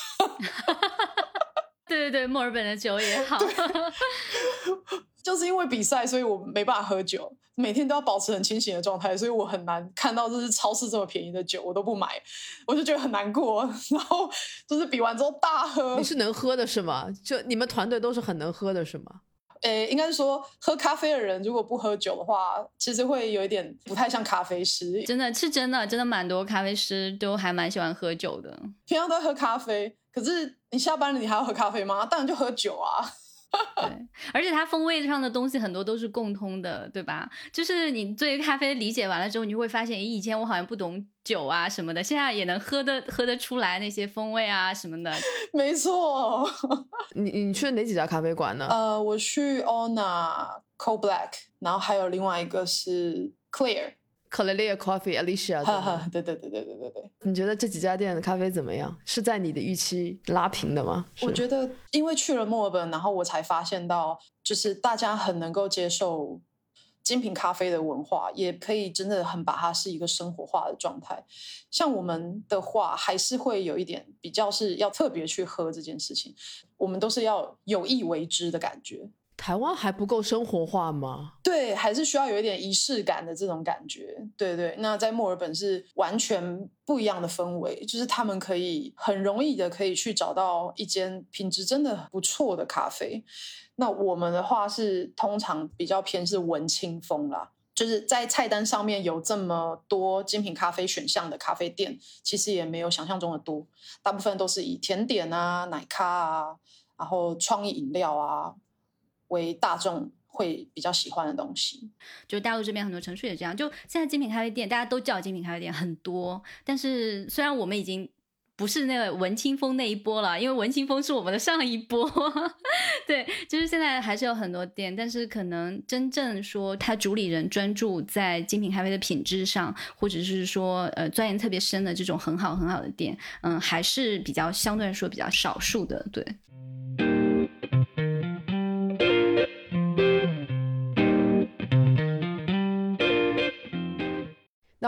对对对，墨尔本的酒也好。 就是因为比赛，所以我没办法喝酒，每天都要保持很清醒的状态，所以我很难看到就是超市这么便宜的酒我都不买，我就觉得很难过。然后就是比完之后大喝。 你是能喝的是吗？就你们团队都是很能喝的是吗？ 诶，应该是说喝咖啡的人如果不喝酒的话，其实会有一点不太像咖啡师。 真的是真的真的蛮多咖啡师都还蛮喜欢喝酒的， 平常都在喝咖啡，可是你下班了你还要喝咖啡吗？当然就喝酒啊。 对，而且它风味上的东西很多都是共通的，对吧？就是你对咖啡理解完了之后，你就会发现，以前我好像不懂酒啊什么的，现在也能喝得喝得出来那些风味啊什么的。 没错。 你你去了哪几家咖啡馆呢？ 呃，我去 Ona、Cold Black， 然后还有另外一个是 Clear。Clear Coffee、Alicia。 对对对对对对对。 你觉得这几家店的咖啡怎么样？是在你的预期拉平的吗？ 我觉得，因为去了墨尔本，然后我才发现到，就是大家很能够接受精品咖啡的文化，也可以真的很把它是一个生活化的状态。像我们的话，还是会有一点比较是要特别去喝这件事情，我们都是要有意为之的感觉。 台湾还不够生活化吗？ 对，还是需要有一点仪式感的这种感觉。对对，那在墨尔本是完全不一样的氛围，就是他们可以很容易的可以去找到一间品质真的不错的咖啡。那我们的话是通常比较偏是文青风啦，就是在菜单上面有这么多精品咖啡选项的咖啡店，其实也没有想象中的多，大部分都是以甜点啊、奶咖啊，然后创意饮料啊为大众会比较喜欢的东西。 就大陆这边很多城市也这样，就现在精品咖啡店大家都叫精品咖啡店很多，但是虽然我们已经不是那个文青风那一波了，因为文青风是我们的上一波。对，就是现在还是有很多店，但是可能真正说他主理人专注在精品咖啡的品质上，或者是说呃钻研特别深的这种很好很好的店，嗯，还是比较相对来说比较少数的。对。 那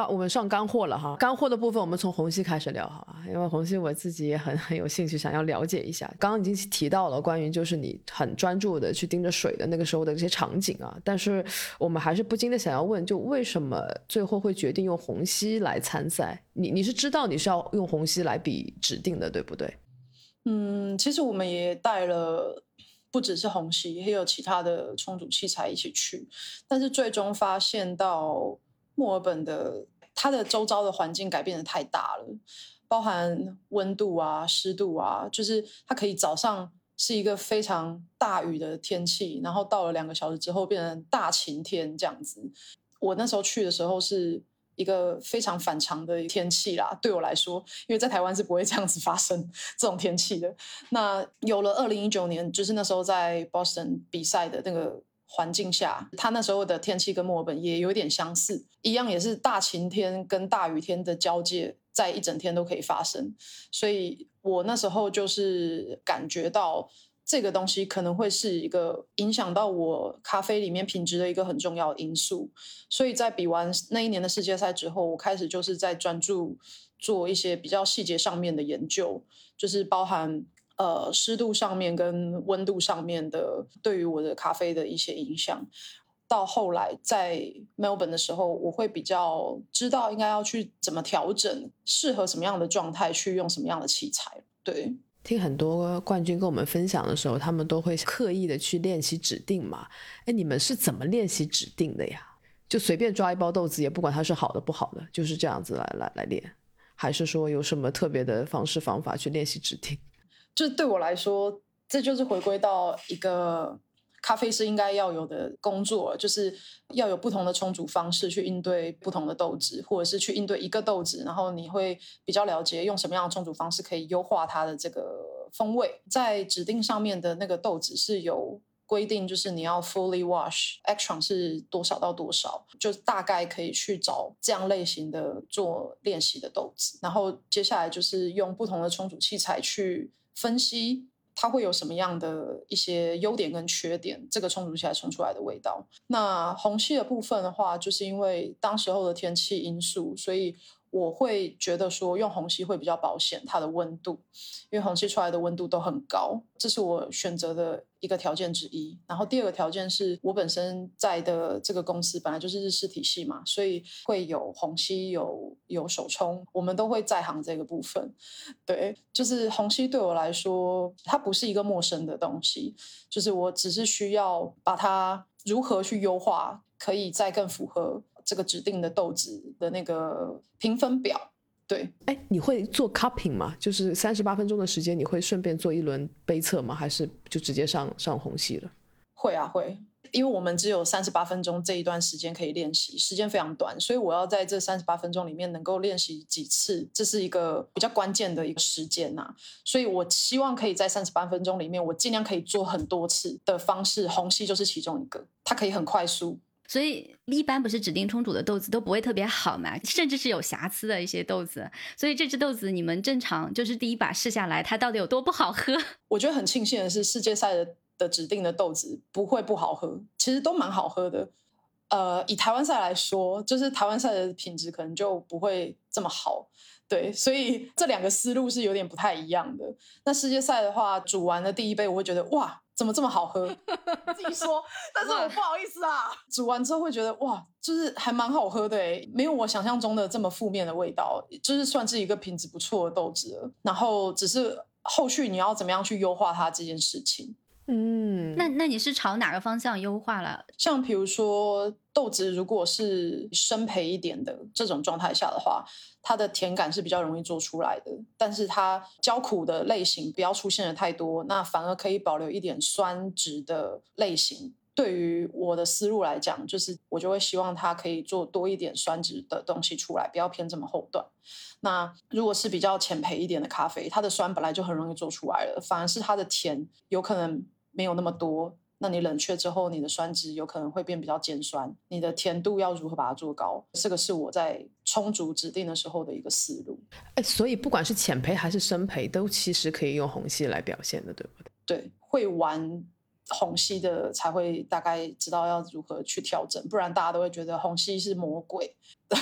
到我们上干货了哈。干货的部分我们从虹吸开始聊哈，因为虹吸我自己也很很有兴趣想要了解一下。刚刚已经提到了关于就是你很专注的去盯着水的那个时候的这些场景啊，但是我们还是不禁的想要问，就为什么最后会决定用虹吸来参赛？你你是知道你是要用虹吸来比指定的对不对？ 嗯，其实我们也带了不只是虹吸，也有其他的冲煮器材一起去，但是最终发现到墨尔本的它的周遭的环境改变得太大了，包含温度啊、湿度啊，就是它可以早上是一个非常大雨的天气，然后到了两个小时之后变成大晴天这样子。我那时候去的时候是一个非常反常的天气啦，对我来说，因为在台湾是不会这样子发生这种天气的。那有了二零一九年，就是那时候在 Boston 比赛的那个环境下，它那时候的天气跟墨尔本也有点相似，一样也是大晴天跟大雨天的交界，在一整天都可以发生。所以我那时候就是感觉到这个东西可能会是一个影响到我咖啡里面品质的一个很重要的因素，所以在比完那一年的世界赛之后，我开始就是在专注做一些比较细节上面的研究，就是包含呃湿度上面跟温度上面的对于我的咖啡的一些影响。到后来在 Melbourne 的时候，我会比较知道应该要去怎么调整，适合什么样的状态去用什么样的器材。对， 听很多冠军跟我们分享的时候，他们都会刻意的去练习指定嘛。哎，你们是怎么练习指定的呀？就随便抓一包豆子，也不管它是好的不好的，就是这样子来来来练，还是说有什么特别的方式方法去练习指定？ 就对我来说，这就是回归到一个咖啡师应该要有的工作，就是要有不同的冲煮方式去应对不同的豆子，或者是去应对一个豆子，然后你会比较了解用什么样的冲煮方式可以优化它的这个风味。在指定上面的那个豆子是有规定，就是你要 fully wash extron 是多少到多少，就大概可以去找这样类型的做练习的豆子，然后接下来就是用不同的冲煮器材去分析它会有什么样的一些优点跟缺点，这个冲煮起来冲出来的味道。那虹吸的部分的话，就是因为当时候的天气因素，所以我会觉得说用虹吸会比较保险它的温度，因为虹吸出来的温度都很高，这是我选择的一个条件之一。然后第二个条件是我本身在的这个公司本来就是日式体系嘛，所以会有虹吸有有手冲，我们都会在行这个部分。对，就是虹吸对我来说它不是一个陌生的东西，就是我只是需要把它如何去优化，可以再更符合这个指定的豆子的那个评分表。对， 哎，你会做 cupping 吗？就是三十八分钟的时间，你会顺便做一轮杯测吗？还是就直接上上虹吸了？ 会啊，会，因为我们只有三十八分钟这一段时间可以练习，时间非常短，所以我要在这三十八分钟里面能够练习几次，这是一个比较关键的一个时间呐、啊。所以我希望可以在三十八分钟里面，我尽量可以做很多次的方式，虹吸就是其中一个，它可以很快速。 所以一般不是指定冲煮的豆子都不会特别好嘛，甚至是有瑕疵的一些豆子。所以这支豆子你们正常就是第一把试下来，它到底有多不好喝？ 我觉得很庆幸的是，世界赛的的指定的豆子不会不好喝，其实都蛮好喝的。呃，以台湾赛来说，就是台湾赛的品质可能就不会这么好。对，所以这两个思路是有点不太一样的。那世界赛的话，煮完的第一杯我会觉得哇，怎么这么好喝？自己说，但是我不好意思啊。煮完之后会觉得哇，就是还蛮好喝的诶，没有我想象中的这么负面的味道，就是算是一个品质不错的豆子了。然后只是后续你要怎么样去优化它这件事情。 嗯， 那那你是朝哪个方向优化了？ 像比如说豆子如果是生培一点的这种状态下的话，它的甜感是比较容易做出来的，但是它焦苦的类型不要出现的太多，那反而可以保留一点酸质的类型。对于我的思路来讲，就是我就会希望它可以做多一点酸质的东西出来，不要偏这么后段。那如果是比较浅焙一点的咖啡，它的酸本来就很容易做出来了，反而是它的甜有可能没有那么多，那你冷却之后你的酸质有可能会变比较尖酸，你的甜度要如何把它做高，这个是我在冲煮指定的时候的一个思路。 哎，所以不管是浅焙还是深焙都其实可以用虹吸来表现的，对不对？ 对，会玩虹吸的才会大概知道要如何去调整，不然大家都会觉得虹吸是魔鬼。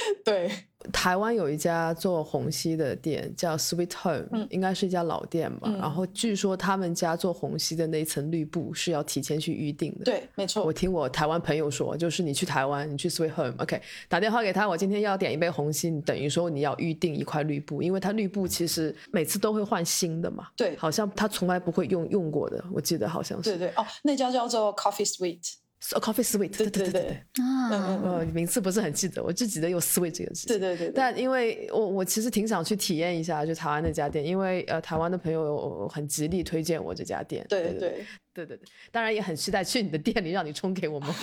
对， 台湾有一家做虹吸的店叫 Sweet Home、嗯、应该是一家老店吧、嗯、然后据说他们家做虹吸的那层绿布是要提前去预定的。 对，没错， 我听我台湾朋友说，就是你去台湾，你去 Sweet Home OK 打电话给他，我今天要点一杯虹吸，你等于说你要预定一块绿布，因为他绿布其实每次都会换新的嘛。 对， 好像他从来不会用用过的，我记得好像是。 对对哦，那家叫做 Coffee Sweet。Oh, Coffee Sweet， 对对对对啊， 嗯嗯，名字不是很记得，我就记得有 Sweet 这个字。 对对 对, 对。 但因为我我其实挺想去体验一下，就台湾那家店，因为呃台湾的朋友很极力推荐我这家店。 对对对对对, 对, 对, 对，当然也很期待去你的店里让你冲给我们。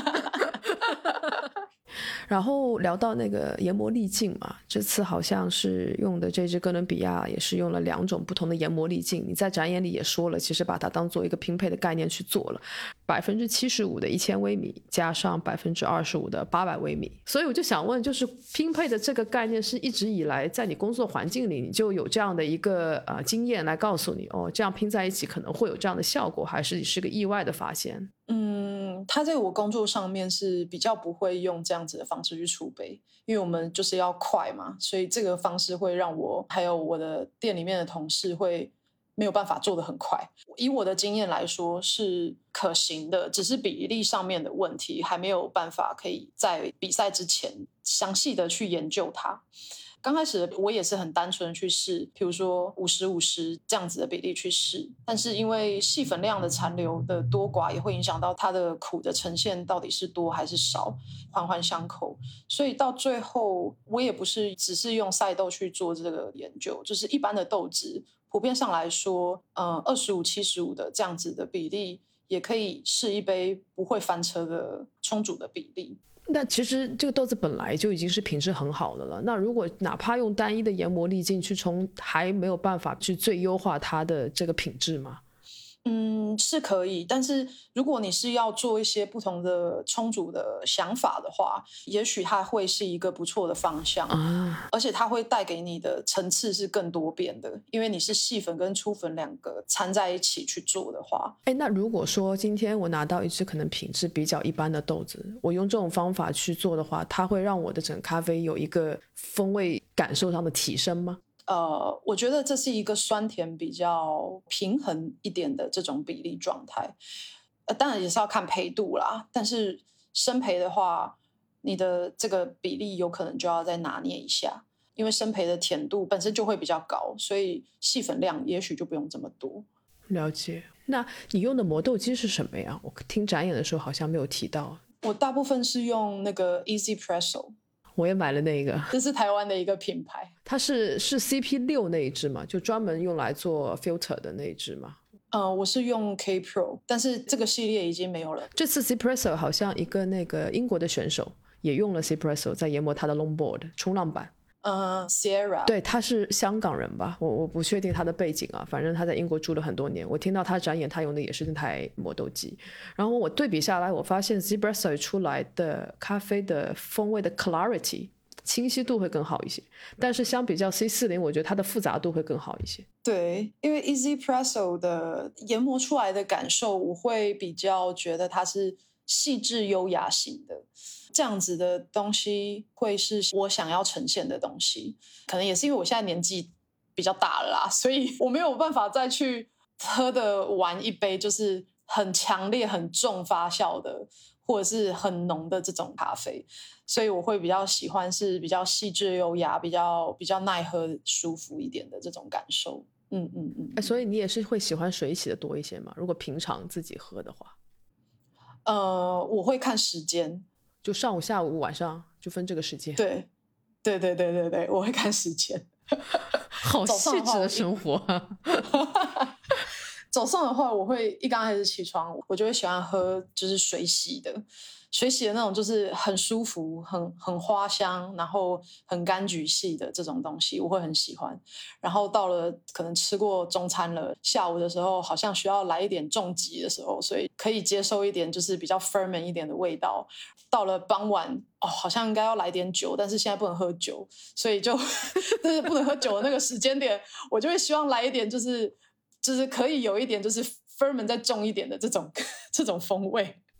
然后聊到那个研磨粒径嘛，这次好像是用的这支哥伦比亚也是用了两种不同的研磨粒径，你在展演里也说了，其实把它当做一个拼配的概念去做了，百分之七十五的一千微米加上百分之二十五的八百微米，所以我就想问，就是拼配的这个概念是一直以来在你工作环境里你就有这样的一个呃经验来告诉你哦，这样拼在一起可能会有这样的效果，还是是个意外的发现？ 嗯，他在我工作上面是比较不会用这样子的方式去储备，因为我们就是要快嘛，所以这个方式会让我还有我的店里面的同事会没有办法做得很快。以我的经验来说是可行的，只是比例上面的问题还没有办法可以在比赛之前详细的去研究它。刚开始我也是很单纯去试，比如说五十五十这样子的比例去试，但是因为细粉量的残留的多寡也会影响到它的苦的呈现到底是多还是少，环环相扣，所以到最后我也不是只是用赛豆去做这个研究，就是一般的豆质普遍上来说呃，二十五七十五的这样子的比例也可以是一杯不会翻车的冲煮的比例。 那其实这个豆子本来就已经是品质很好的了，那如果哪怕用单一的研磨粒径去冲，还没有办法去最优化它的这个品质吗？ 嗯，是可以，但是如果你是要做一些不同的冲煮的想法的话，也许它会是一个不错的方向啊，而且它会带给你的层次是更多变的，因为你是细粉跟粗粉两个掺在一起去做的话。 哎，那如果说今天我拿到一支可能品质比较一般的豆子，我用这种方法去做的话，它会让我的整个咖啡有一个风味感受上的提升吗？ 呃，我觉得这是一个酸甜比较平衡一点的这种比例状态，呃，当然也是要看焙度啦，但是生焙的话，你的这个比例有可能就要再拿捏一下，因为生焙的甜度本身就会比较高，所以细粉量也许就不用这么多。 了解。那你用的磨豆机是什么呀？我听展演的时候好像没有提到。 我大部分是用那个 EasyPresso， 我也买了那个， 这是台湾的一个品牌。 它是是 C P 六 那一支嘛，就专门用来做 filter 的那一支嘛。 呃，我是用 K Pro， 但是这个系列已经没有了。 这次 Cipresso 好像一个那个英国的选手也用了 Cipresso 在研磨他的 longboard 冲浪板。 呃 Sierra， 对，他是香港人吧，我我不确定他的背景啊，反正他在英国住了很多年。我听到他展演，他用的也是那台磨豆机，然后我对比下来，我发现 Cipresso 出来的咖啡的风味的 clarity 清晰度会更好一些，但是相比较 C 四十 我觉得它的复杂度会更好一些。 对，因为 EasyPresso 的研磨出来的感受，我会比较觉得它是细致优雅型的，这样子的东西会是我想要呈现的东西。可能也是因为我现在年纪比较大了啦，所以我没有办法再去喝的玩一杯就是很强烈很重发酵的或者是很浓的这种咖啡，所以我会比较喜欢是比较细致优雅比较比较耐喝舒服一点的这种感受。嗯嗯嗯、 欸、所以你也是会喜欢水洗的多一些吗？如果平常自己喝的话。 呃，我会看时间， 就上午下午晚上就分这个时间。 对对对对对对，我会看时间。 好细致的生活啊。 早上的话我会一刚开始起床我就会喜欢喝就是水洗的，水洗的那种就是很舒服很很花香然后很柑橘系的这种东西我会很喜欢。然后到了可能吃过中餐了，下午的时候好像需要来一点重击的时候，所以可以接受一点就是比较 ferment 一点的味道。到了傍晚哦，好像应该要来点酒，但是现在不能喝酒，所以就就是不能喝酒的那个时间点我就会希望来一点就是就是可以有一点就是 ferment 再重一点的这种这种风味。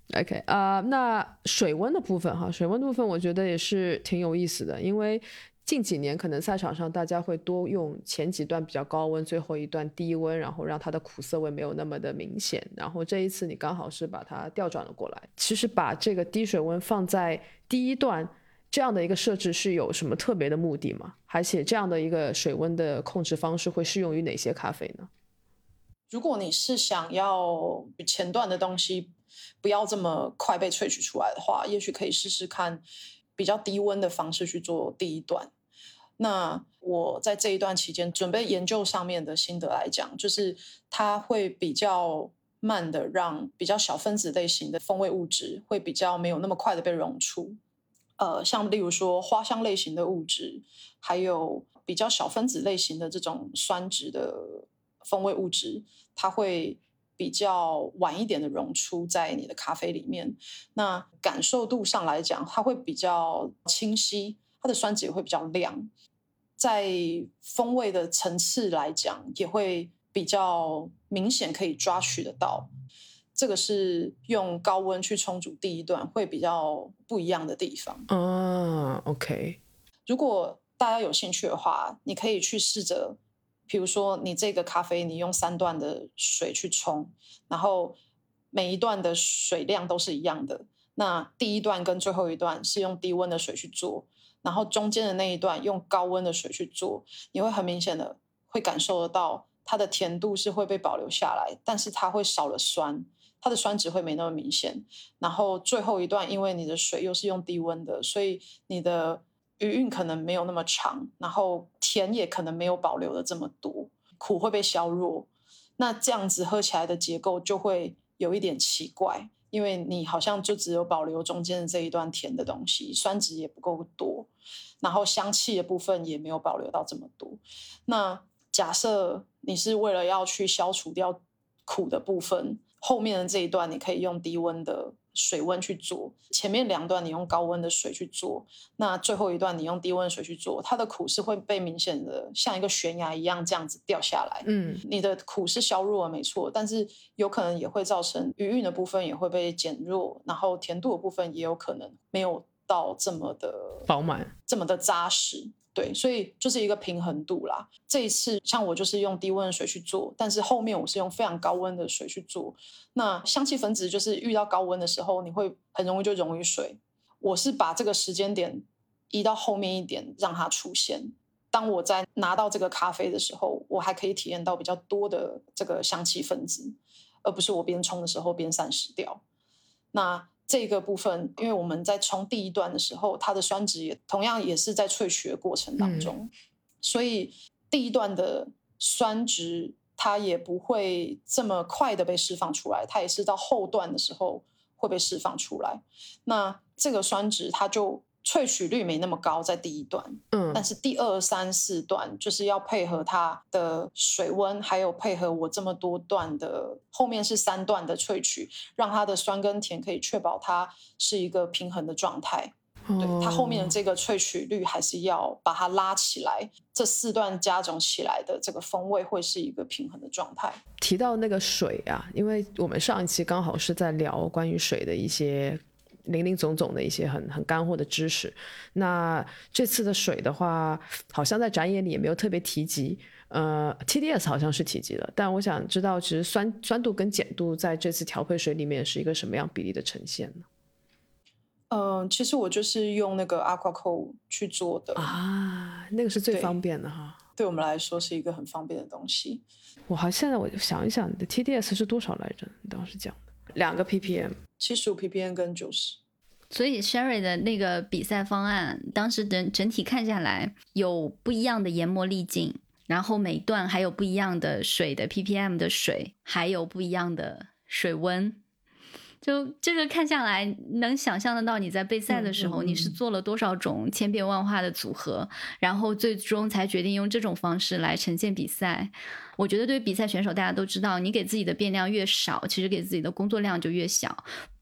OK 啊、uh, 那水温的部分哈，水温的部分我觉得也是挺有意思的，因为近几年可能赛场上大家会多用前几段比较高温，最后一段低温，然后让它的苦涩味没有那么的明显。然后这一次你刚好是把它调转了过来。其实把这个低水温放在第一段这样的一个设置是有什么特别的目的吗？而且这样的一个水温的控制方式会适用于哪些咖啡呢？ 如果你是想要前段的东西不要这么快被萃取出来的话，也许可以试试看比较低温的方式去做第一段。那我在这一段期间准备研究上面的心得来讲，就是它会比较慢的让比较小分子类型的风味物质会比较没有那么快的被溶出。呃，像例如说花香类型的物质，还有比较小分子类型的这种酸质的风味物质，它会比较晚一点的溶出在你的咖啡里面。那感受度上来讲，它会比较清晰，它的酸质也会比较亮。在风味的层次来讲，也会比较明显可以抓取得到。这个是用高温去冲煮第一段会比较不一样的地方。 啊 OK。 如果大家有兴趣的话，你可以去试着，比如说你这个咖啡你用三段的水去冲，然后每一段的水量都是一样的，那第一段跟最后一段是用低温的水去做，然后中间的那一段用高温的水去做，你会很明显的会感受得到它的甜度是会被保留下来，但是它会少了酸，它的酸质会没那么明显。然后最后一段因为你的水又是用低温的，所以你的余韵可能没有那么长，然后甜也可能没有保留的这么多，苦会被削弱。那这样子喝起来的结构就会有一点奇怪，因为你好像就只有保留中间的这一段甜的东西，酸质也不够多，然后香气的部分也没有保留到这么多。那假设你是为了要去消除掉苦的部分，后面的这一段你可以用低温的水温去做，前面两段你用高温的水去做，那最后一段你用低温的水去做，它的苦是会被明显的像一个悬崖一样这样子掉下来。 嗯， 你的苦是削弱了没错，但是有可能也会造成余韵的部分也会被减弱，然后甜度的部分也有可能没有到这么的饱满， 这么的扎实。对，所以就是一个平衡度啦。这一次像我就是用低温的水去做，但是后面我是用非常高温的水去做。那香气分子就是遇到高温的时候，你会很容易就溶于水。我是把这个时间点移到后面一点，让它出现。当我在拿到这个咖啡的时候，我还可以体验到比较多的这个香气分子，而不是我边冲的时候边散失掉。那这个部分因为我们在冲第一段的时候，它的酸质也同样也是在萃取的过程当中、嗯、所以第一段的酸质它也不会这么快的被释放出来，它也是到后段的时候会被释放出来。那这个酸质它就萃取率没那么高在第一段， 嗯， 但是第二三四段就是要配合它的水温，还有配合我这么多段的后面是三段的萃取，让它的酸跟甜可以确保它是一个平衡的状态。对，它后面的这个萃取率还是要把它拉起来，这四段加总起来的这个风味会是一个平衡的状态。 提到那个水啊，因为我们上一期刚好是在聊关于水的一些林林总总的一些很很干货的知识，那这次的水的话好像在展演里也没有特别提及，呃 T D S 好像是提及了，但我想知道其实酸酸度跟碱度在这次调配水里面是一个什么样比例的呈现呢？ 嗯、呃，其实我就是用那个 Aquacold 去做的啊，那个是最方便的哈， 对我们来说是一个很方便的东西。 我好现在我就想一想，你的 T D S 是多少来着？你当时讲的两个 P P M， 七十五 P P M 跟九十。 所以 Sherry 的那个比赛方案，当时整整体看下来有不一样的研磨粒径，然后每段还有不一样的水的 P P M 的水，还有不一样的水温。就这个看下来能想象得到你在备赛的时候、嗯嗯嗯、你是做了多少种千变万化的组合，然后最终才决定用这种方式来呈现比赛。我觉得对于比赛选手大家都知道，你给自己的变量越少，其实给自己的工作量就越小。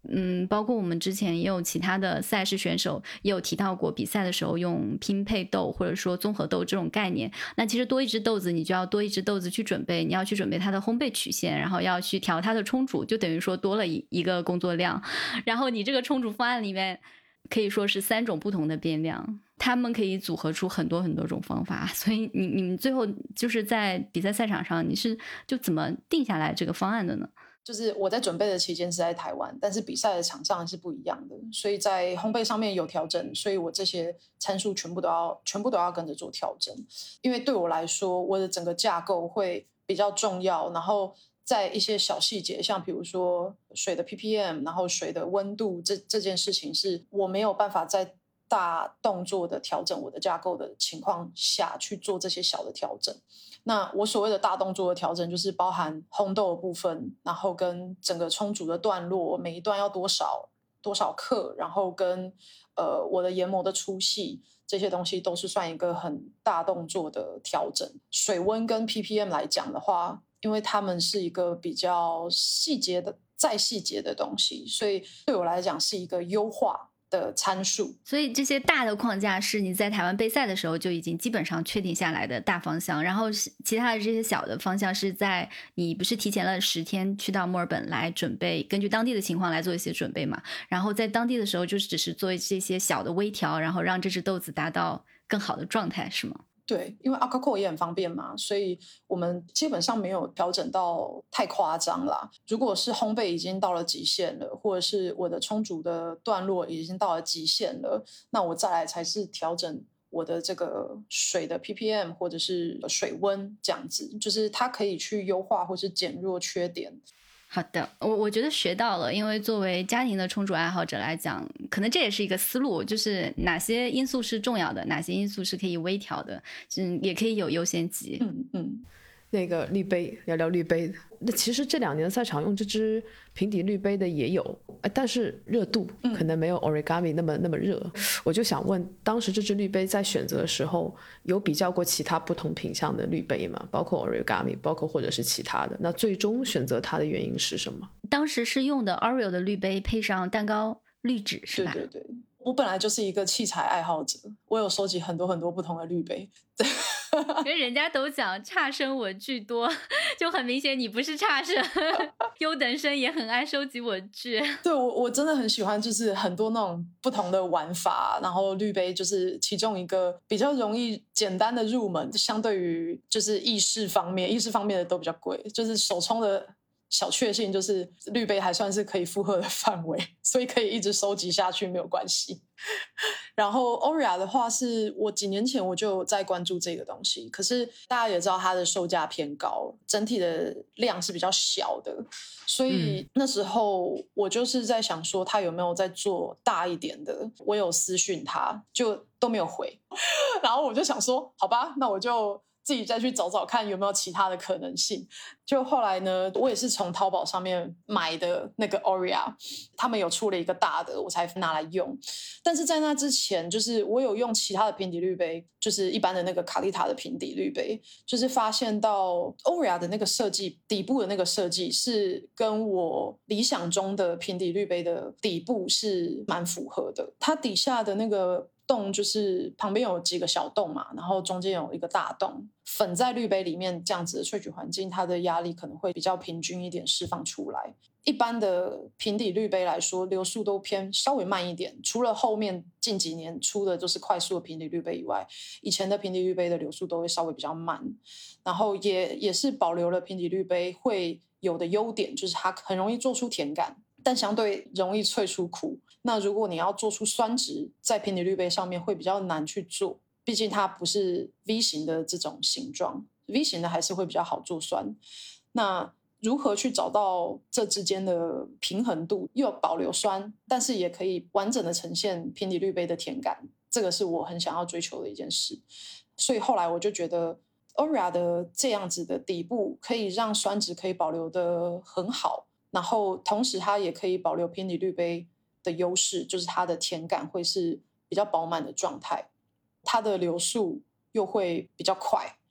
嗯，包括我们之前也有其他的赛事选手也有提到过，比赛的时候用拼配豆或者说综合豆这种概念。那其实多一只豆子，你就要多一只豆子去准备，你要去准备它的烘焙曲线，然后要去调它的冲煮，就等于说多了一一个工作量。然后你这个冲煮方案里面可以说是三种不同的变量，他们可以组合出很多很多种方法，所以你你们最后就是在比赛赛场上，你是就怎么定下来这个方案的呢？ 就是我在准备的期间是在台湾，但是比赛的场上是不一样的，所以在烘焙上面有调整，所以我这些参数全部都要全部都要跟着做调整。因为对我来说，我的整个架构会比较重要，然后在一些小细节，像比如说水的 P P M， 然后水的温度，这这件事情是我没有办法在大动作的调整我的架构的情况下去做这些小的调整。那我所谓的大动作的调整，就是包含烘豆的部分，然后跟整个冲煮的段落，每一段要多少多少克，然后跟呃我的研磨的粗细，这些东西都是算一个很大动作的调整。水温跟 P P M 来讲的话，因为它们是一个比较细节的再细节的东西，所以对我来讲是一个优化的参数。 所以这些大的框架是你在台湾备赛的时候就已经基本上确定下来的大方向，然后其他的这些小的方向是在你不是提前了十天去到墨尔本来准备，根据当地的情况来做一些准备嘛，然后在当地的时候就是只是做这些小的微调，然后让这只豆子达到更好的状态，是吗？ 对，因为 Alcohol 也很方便嘛，所以我们基本上没有调整到太夸张啦。如果是烘焙已经到了极限了，或者是我的冲煮的段落已经到了极限了，那我再来才是调整我的这个水的 P P M 或者是水温，这样子就是它可以去优化或是减弱缺点。 好的，我我觉得学到了，因为作为家庭的冲煮爱好者来讲，可能这也是一个思路，就是哪些因素是重要的，哪些因素是可以微调的，嗯，也可以有优先级。 嗯嗯。 那个滤杯，聊聊滤杯。那其实这两年的赛场用这支平底滤杯的也有，但是热度可能没有 Origami 那么那么热。我就想问，当时这支滤杯在选择的时候，有比较过其他不同品项的滤杯吗？包括 Origami， 包括或者是其他的。那最终选择它的原因是什么？ 当时是用的 Oreo 的滤杯配上蛋糕滤纸，是吧？ 对对对，我本来就是一个器材爱好者，我有收集很多很多不同的滤杯。 因为人家都讲差生我居多，就很明显你不是差生，优等生也很爱收集文具。 对，我我真的很喜欢，就是很多那种不同的玩法，然后滤杯就是其中一个比较容易简单的入门，相对于就是意式方面，意式方面的都比较贵，就是手冲的小确幸就是滤杯还算是可以负荷的范围，所以可以一直收集下去没有关系。然后 Oria 的话是我几年前我就在关注这个东西，可是大家也知道它的售价偏高，整体的量是比较小的，所以那时候我就是在想说他有没有在做大一点的，我有私讯他就都没有回，然后我就想说好吧，那我就自己再去找找看有没有其他的可能性。就后来呢，我也是从淘宝上面买的那个 Oria， 他们有出了一个大的，我才拿来用。但是在那之前，就是我有用其他的平底滤杯，就是一般的那个卡丽塔的平底滤杯，就是发现到 Oria 的那个设计，底部的那个设计是跟我理想中的平底滤杯的底部是蛮符合的。它底下的那个洞就是旁边有几个小洞嘛，然后中间有一个大洞，粉在滤杯里面这样子的萃取环境，它的压力可能会比较平均一点释放出来。一般的平底滤杯来说，流速都偏稍微慢一点，除了后面近几年出的就是快速的平底滤杯以外，以前的平底滤杯的流速都会稍微比较慢。然后也也是保留了平底滤杯会有的优点，就是它很容易做出甜感，但相对容易萃出苦。那如果你要做出酸质，在平底滤杯上面会比较难去做，毕竟它不是 V 型的这种形状， V 型的还是会比较好做酸。那如何去找到这之间的平衡度，又保留酸，但是也可以完整的呈现平底滤杯的甜感，这个是我很想要追求的一件事。所以后来我就觉得 Oria 的这样子的底部可以让酸质可以保留的很好，然后同时它也可以保留平底滤杯的优势，就是它的甜感会是比较饱满的状态，它的流速又会比较快，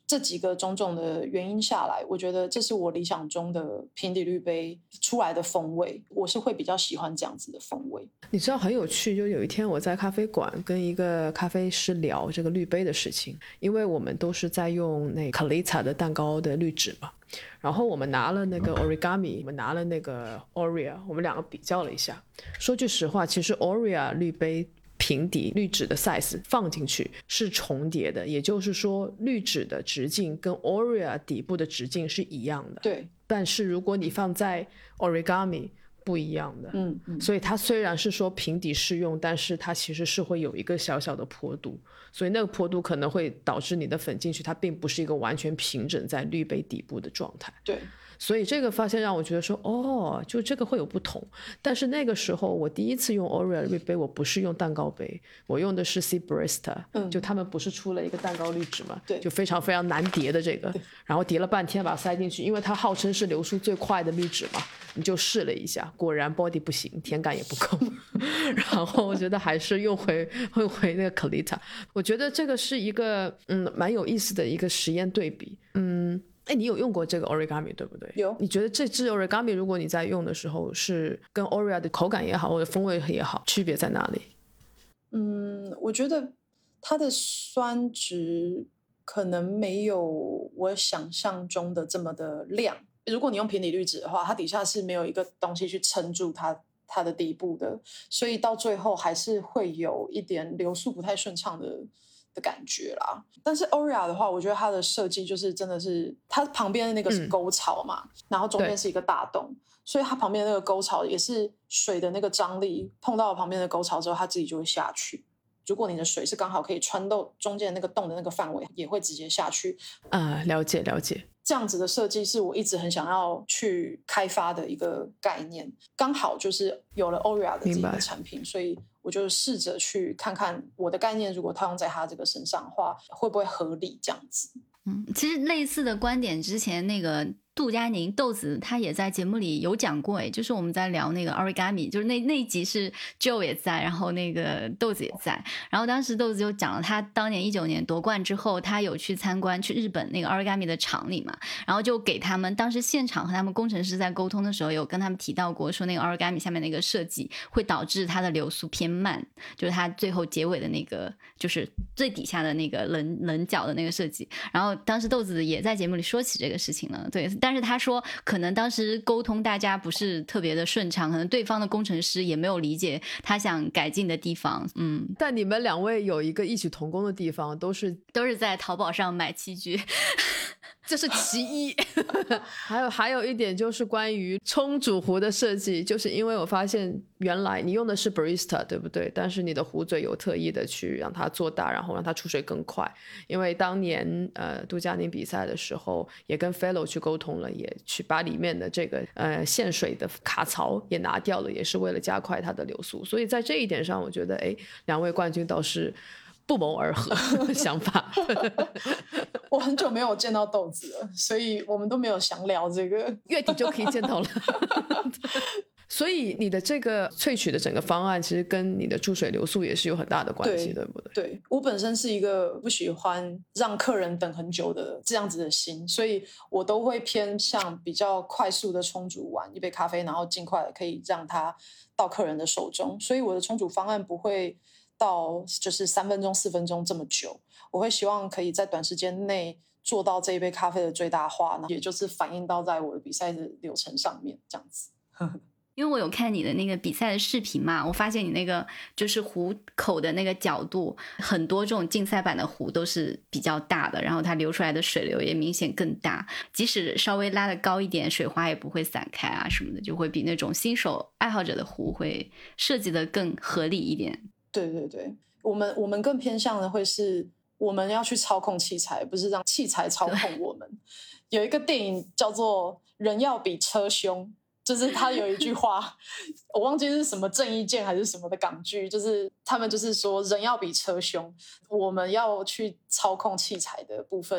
这几个种种的原因下来，我觉得这是我理想中的平底滤杯出来的风味，我是会比较喜欢这样子的风味。 你知道很有趣，就有一天我在咖啡馆跟一个咖啡师聊这个滤杯的事情，因为我们都是在用那 Kalita 的蛋糕的滤纸嘛，然后我们拿了那个 Origami， 我们拿了那个 Oria， 我们两个比较了一下，说句实话，其实 Oria 滤杯平底滤纸的 size 放进去是重叠的，也就是说滤纸的直径跟 Oria 底部的直径是一样的。 对， 但是如果你放在 Origami不一样的， 嗯嗯， 所以它虽然是说平底适用，但是它其实是会有一个小小的坡度，所以那个坡度可能会导致你的粉进去它并不是一个完全平整在滤杯底部的状态。 对， 所以这个发现让我觉得说，哦，就这个会有不同。但是那个时候我第一次用 Oria 滤杯，我不是用蛋糕杯，我用的是 C Barista，嗯，就他们不是出了一个蛋糕滤纸嘛， 对， 就非常非常难叠的这个，然后叠了半天把它塞进去，因为它号称是流速最快的滤纸嘛，你就试了一下，果然 body 不行，甜感也不够，然后我觉得还是用回用回那个 Kalita， 我觉得这个是一个嗯蛮有意思的一个实验对比，嗯。哎，你有用过这个 Origami 对不对？ 有。 你觉得这支 Origami 如果你在用的时候是跟 Oria 的口感也好或者风味也好，区别在哪里？ 嗯，我觉得它的酸值可能没有我想象中的这么的亮。如果你用平底滤纸的话，它底下是没有一个东西去撑住它它的底部的，所以到最后还是会有一点流速不太顺畅的的感觉啦。但是 Oria 的话，我觉得它的设计就是真的是，它旁边的那个是沟槽嘛，嗯、然后中间是一个大洞，所以它旁边的那个沟槽也是水的那个张力碰到了旁边的沟槽之后，它自己就会下去。如果你的水是刚好可以穿到中间那个洞的那个范围，也会直接下去。 啊、呃，了解了解。 这样子的设计是我一直很想要去开发的一个概念，刚好就是有了 Oria 的这个产品，所以我就试着去看看我的概念如果套用在他这个身上的话，会不会合理这样子。 嗯，其实类似的观点之前那个杜佳宁豆子他也在节目里有讲过，诶，就是我们在聊那个 Origami， 就是那那一集是 Joe 也在，然后那个豆子也在，然后当时豆子就讲了他当年一九年夺冠之后，他有去参观去日本那个 Origami 的厂里嘛，然后就给他们当时现场和他们工程师在沟通的时候有跟他们提到过，说那个 Origami 下面那个设计会导致它的流速偏慢，就是它最后结尾的那个就是最底下的那个棱棱角的那个设计，然后当时豆子也在节目里说起这个事情了，对，但是他说可能当时沟通大家不是特别的顺畅，可能对方的工程师也没有理解他想改进的地方。嗯， 但你们两位有一个异曲同工的地方，都是都是在淘宝上买器具这是其一还有还有一点就是关于冲煮壶的设计，就是因为我发现原来你用的是 Barista 对不对，但是你的壶嘴有特意的去让它做大，然后让它出水更快，因为当年呃杜佳宁比赛的时候也跟 Fellow 去沟通了，也去把里面的这个呃限水的卡槽也拿掉了，也是为了加快它的流速，所以在这一点上我觉得哎，两位冠军倒是不谋而合想法我很久没有见到豆子了，所以我们都没有详聊这个， 月底就可以见到了所以你的这个萃取的整个方案其实跟你的注水流速也是有很大的关系， 对, 对不对？ 对，我本身是一个不喜欢让客人等很久的这样子的心，所以我都会偏向比较快速的冲煮完一杯咖啡，然后尽快的可以让它到客人的手中，所以我的冲煮方案不会到就是三分钟四分钟这么久，我会希望可以在短时间内做到这一杯咖啡的最大化，也就是反映到在我的比赛的流程上面这样子因为我有看你的那个比赛的视频嘛，我发现你那个就是壶口的那个角度，很多这种竞赛版的壶都是比较大的，然后它流出来的水流也明显更大，即使稍微拉得高一点，水花也不会散开啊什么的，就会比那种新手爱好者的壶会设计得更合理一点。 对对对，我们我们更偏向的会是我们要去操控器材，不是让器材操控我们。有一个电影叫做《人要比车凶》，就是他有一句话我忘记是什么郑伊健还是什么的港剧，就是他们就是说人要比车凶，我们要去操控器材的部分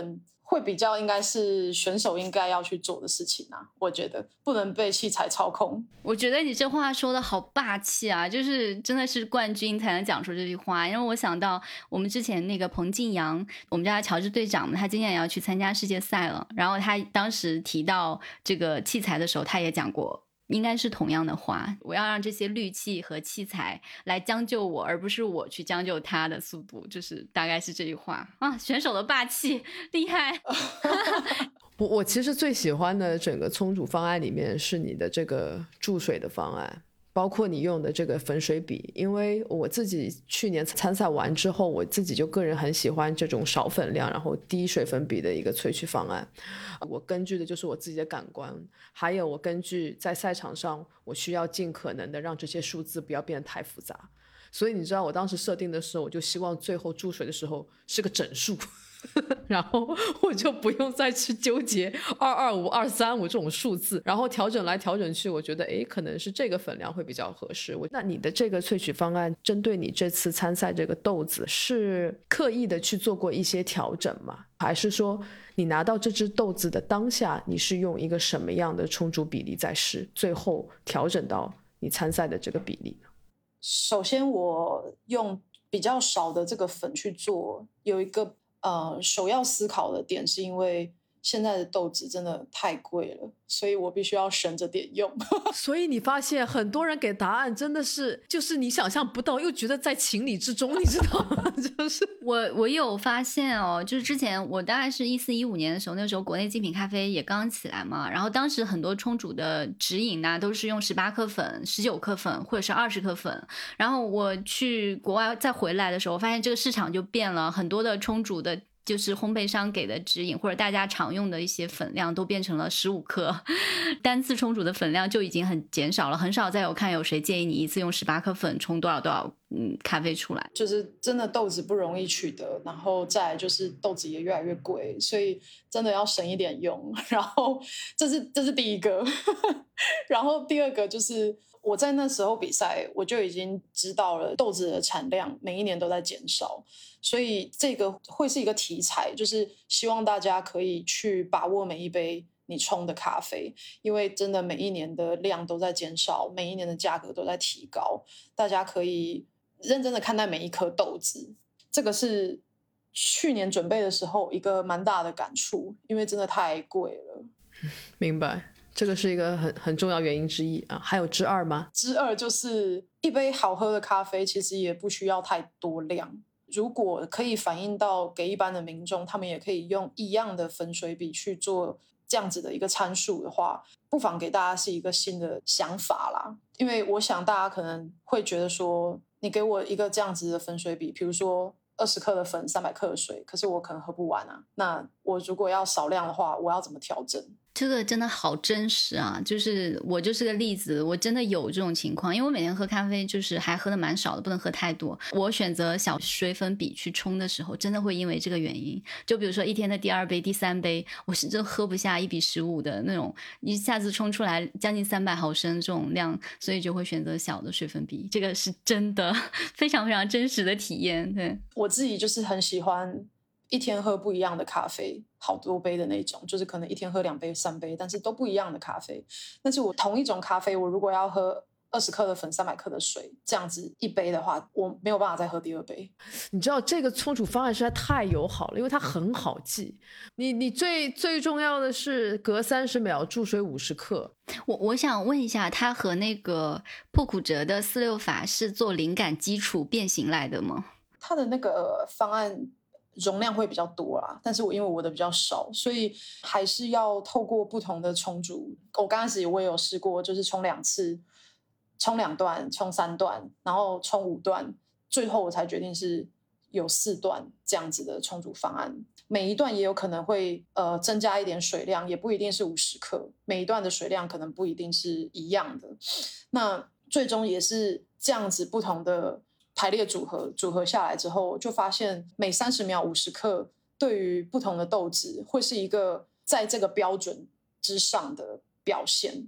会比较应该是选手应该要去做的事情啊，我觉得不能被器材操控。 我觉得你这话说的好霸气啊，就是真的是冠军才能讲出这句话。因为我想到我们之前那个彭敬阳，我们家乔治队长嘛，他今年也要去参加世界赛了，然后他当时提到这个器材的时候，他也讲过应该是同样的话，我要让这些滤器和器材来将就我，而不是我去将就他的速度，就是大概是这句话啊。选手的霸气厉害。 我我其实最喜欢的整个冲煮方案里面是你的这个注水的方案，包括你用的这个粉水比，因为我自己去年参赛完之后，我自己就个人很喜欢这种少粉量然后低水粉比的一个萃取方案。我根据的就是我自己的感官，还有我根据在赛场上我需要尽可能的让这些数字不要变得太复杂，所以你知道我当时设定的时候，我就希望最后注水的时候是个整数然后我就不用再去纠结二二五二三五这种数字，然后调整来调整去，我觉得诶可能是这个粉量会比较合适。那你的这个萃取方案针对你这次参赛这个豆子是刻意的去做过一些调整吗？还是说你拿到这只豆子的当下你是用一个什么样的冲煮比例在试，最后调整到你参赛的这个比例呢？ 首先我用比较少的这个粉去做，有一个呃，首要思考的点是因为现在的豆子真的太贵了，所以我必须要省着点用。 所以你发现很多人给答案真的是就是你想象不到，又觉得在情理之中，你知道吗？就是我我有发现哦，就是之前我大概是一四一五年的时候，那时候国内精品咖啡也刚起来嘛，然后当时很多冲煮的指引呢、啊、都是用十八克粉、十九克粉或者是二十克粉，然后我去国外再回来的时候，我发现这个市场就变了，很多的冲煮的就是烘焙商给的指引或者大家常用的一些粉量都变成了十五克，单次冲煮的粉量就已经很减少了，很少再有看有谁建议你一次用十八克粉冲多少多少嗯咖啡出来。 就是真的豆子不容易取得，然后再来就是豆子也越来越贵，所以真的要省一点用。然后这是这是第一个然后第二个就是我在那时候比赛我就已经知道了豆子的产量每一年都在减少，所以这个会是一个题材，就是希望大家可以去把握每一杯你冲的咖啡，因为真的每一年的量都在减少，每一年的价格都在提高，大家可以认真的看待每一颗豆子。这个是去年准备的时候一个蛮大的感触，因为真的太贵了。 明白，这个是一个很很重要原因之一啊。还有之二吗？ 之二就是一杯好喝的咖啡其实也不需要太多量，如果可以反映到给一般的民众，他们也可以用一样的粉水比去做这样子的一个参数的话，不妨给大家是一个新的想法啦。因为我想大家可能会觉得说，你给我一个这样子的粉水比，比如说二十克的粉三百克的水，可是我可能喝不完啊，那我如果要少量的话，我要怎么调整？ 这个真的好真实啊，就是我就是个例子，我真的有这种情况，因为我每天喝咖啡就是还喝的蛮少的，不能喝太多，我选择小水粉比去冲的时候真的会因为这个原因，就比如说一天的第二杯第三杯我甚至喝不下一比十五的那种，一下子冲出来将近三百毫升这种量，所以就会选择小的水粉比，这个是真的非常非常真实的体验。对， 我自己就是很喜欢一天喝不一样的咖啡，好多杯的那种，就是可能一天喝两杯三杯，但是都不一样的咖啡。但是我同一种咖啡，我如果要喝二十克的粉三百克的水，这样子一杯的话，我没有办法再喝第二杯。 你知道这个冲煮方案实在太友好了，因为它很好记，你你最最重要的是隔三十秒注水五十克。 我我想问一下，它和那个破苦哲的四六法是做灵感基础变形来的吗？ 它的那个方案容量会比较多啦，但是我因为我的比较少，所以还是要透过不同的冲煮。我刚开始我也有试过，就是冲两次，冲两段，冲三段，然后冲五段，最后我才决定是有四段这样子的冲煮方案。每一段也有可能会呃增加一点水量，也不一定是五十克，每一段的水量可能不一定是一样的。那最终也是这样子不同的排列组合组合下来之后，就发现每三十秒五十克对于不同的豆子会是一个在这个标准之上的表现。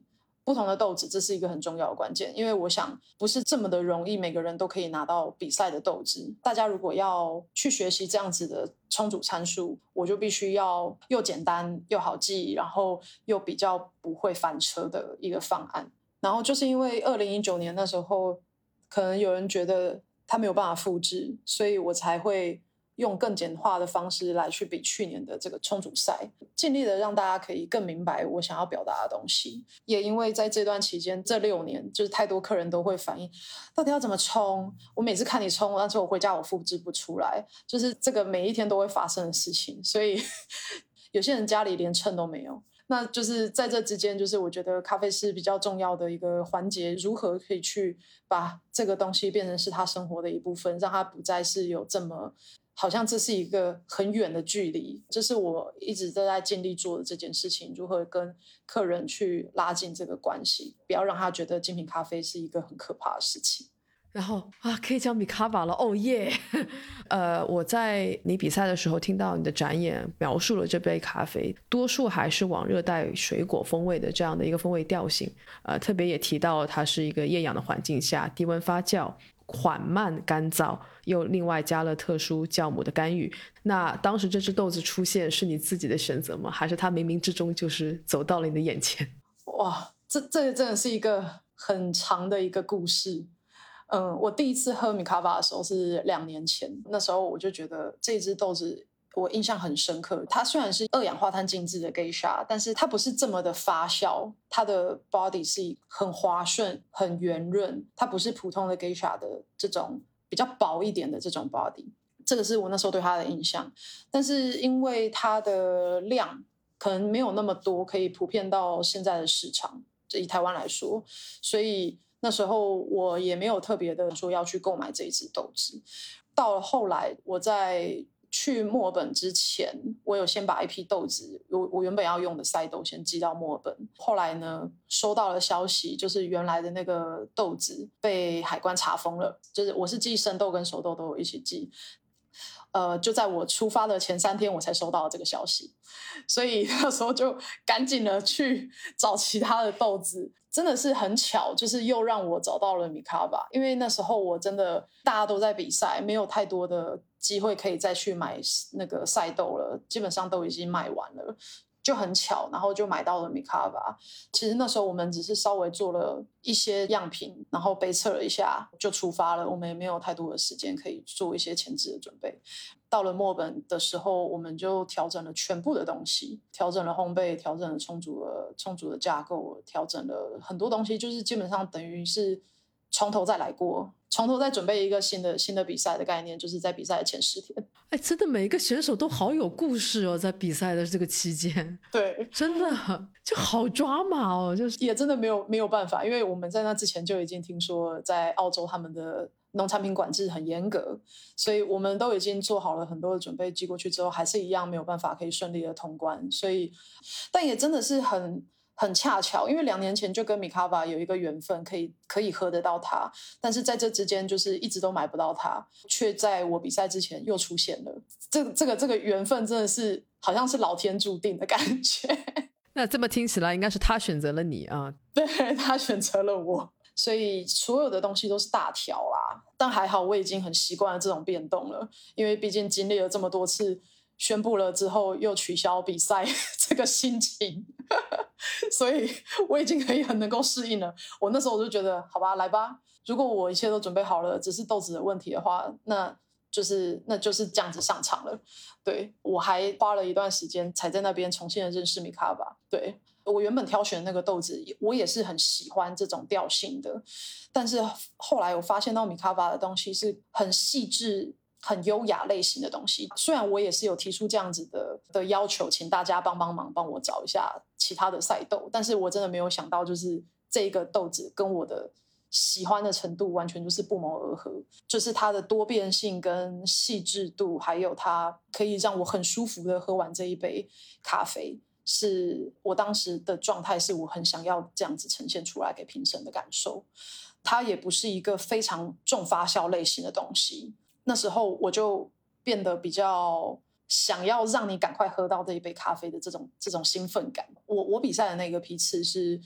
不同的豆子，这是一个很重要的关键，因为我想不是这么的容易每个人都可以拿到比赛的豆子。大家如果要去学习这样子的冲煮参数，我就必须要又简单又好记，然后又比较不会翻车的一个方案。然后就是因为二零一九年那时候可能有人觉得他没有办法复制，所以我才会用更简化的方式来去比去年的这个冲煮赛，尽力的让大家可以更明白我想要表达的东西。也因为在这段期间这六年，就是太多客人都会反映到底要怎么冲，我每次看你冲，但是我回家我复制不出来，就是这个每一天都会发生的事情。所以有些人家里连秤都没有，那就是在这之间，就是我觉得咖啡是比较重要的一个环节，如何可以去把这个东西变成是他生活的一部分，让他不再是有这么好像这是一个很远的距离。这是我一直都在尽力做的这件事情，如何跟客人去拉近这个关系，不要让他觉得精品咖啡是一个很可怕的事情。 然后啊，可以叫米卡巴了，哦耶！呃，我在你比赛的时候听到你的展演描述了这杯咖啡，多数还是往热带水果风味的这样的一个风味调性。呃，特别也提到它是一个厌氧的环境下，低温发酵，缓慢干燥，又另外加了特殊酵母的干预。那当时这只豆子出现是你自己的选择吗？还是它冥冥之中就是走到了你的眼前？ 哇，这这真的是一个很长的一个故事。嗯，我第一次喝米卡巴的时候是两年前，那时候我就觉得这只豆子我印象很深刻。它虽然是二氧化碳浸制的 geisha， 但是它不是这么的发酵，它的 body 是很滑顺很圆润，它不是普通的 geisha 的这种比较薄一点的这种 body， 这个是我那时候对它的印象。但是因为它的量可能没有那么多可以普遍到现在的市场，以台湾来说，所以那时候我也没有特别的说要去购买这一支豆子。到了后来我在去墨尔本之前，我有先把一批豆子，我我原本要用的赛豆先寄到墨尔本。后来呢，收到了消息，就是原来的那个豆子被海关查封了，就是我是寄生豆跟熟豆都有一起寄。呃，就在我出发的前三天，我才收到这个消息，所以那时候就赶紧的去找其他的豆子。真的是很巧，就是又让我找到了米卡巴，因为那时候我真的大家都在比赛，没有太多的机会可以再去买那个赛豆了，基本上都已经卖完了。就很巧，然后就买到了米卡巴。其实那时候我们只是稍微做了一些样品，然后杯测了一下就出发了，我们也没有太多的时间可以做一些前置的准备。到了墨尔本的时候，我们就调整了全部的东西，调整了烘焙，调整了充足的充足的架构，调整了很多东西，就是基本上等于是从头再来过，从头再准备一个新的新的比赛的概念，就是在比赛的前十天。 哎，真的每一个选手都好有故事哦，在比赛的这个期间， 对， 真的就好抓马哦，就是也真的没有没有办法，因为我们在那之前就已经听说，在澳洲他们的农产品管制很严格，所以我们都已经做好了很多的准备，寄过去之后还是一样没有办法可以顺利的通关。所以，但也真的是很。很恰巧，因为两年前就跟米卡巴有一个缘分，可以可以喝得到它，但是在这之间就是一直都买不到它，却在我比赛之前又出现了。这这个这个缘分真的是好像是老天注定的感觉。 那这么听起来，应该是他选择了你啊？ 对，他选择了我，所以所有的东西都是大条啦。但还好，我已经很习惯了这种变动了，因为毕竟经历了这么多次。宣布了之后又取消比赛这个心情所以我已经可以很能够适应了。我那时候我就觉得好吧，来吧，如果我一切都准备好了，只是豆子的问题的话，那就是那就是这样子上场了。对，我还花了一段时间才在那边重新的认识米卡巴。对，我原本挑选那个豆子我也是很喜欢这种调性的，但是后来我发现到米卡巴的东西是很细致很优雅类型的东西。虽然我也是有提出这样子的的要求，请大家帮帮忙帮我找一下其他的赛豆，但是我真的没有想到就是这个豆子跟我的喜欢的程度完全就是不谋而合，就是它的多变性跟细致度，还有它可以让我很舒服的喝完这一杯咖啡，是我当时的状态，是我很想要这样子呈现出来给评审的感受。它也不是一个非常重发酵类型的东西，那时候我就变得比较想要让你赶快喝到这一杯咖啡的这种这种兴奋感。我我比赛的那个批次是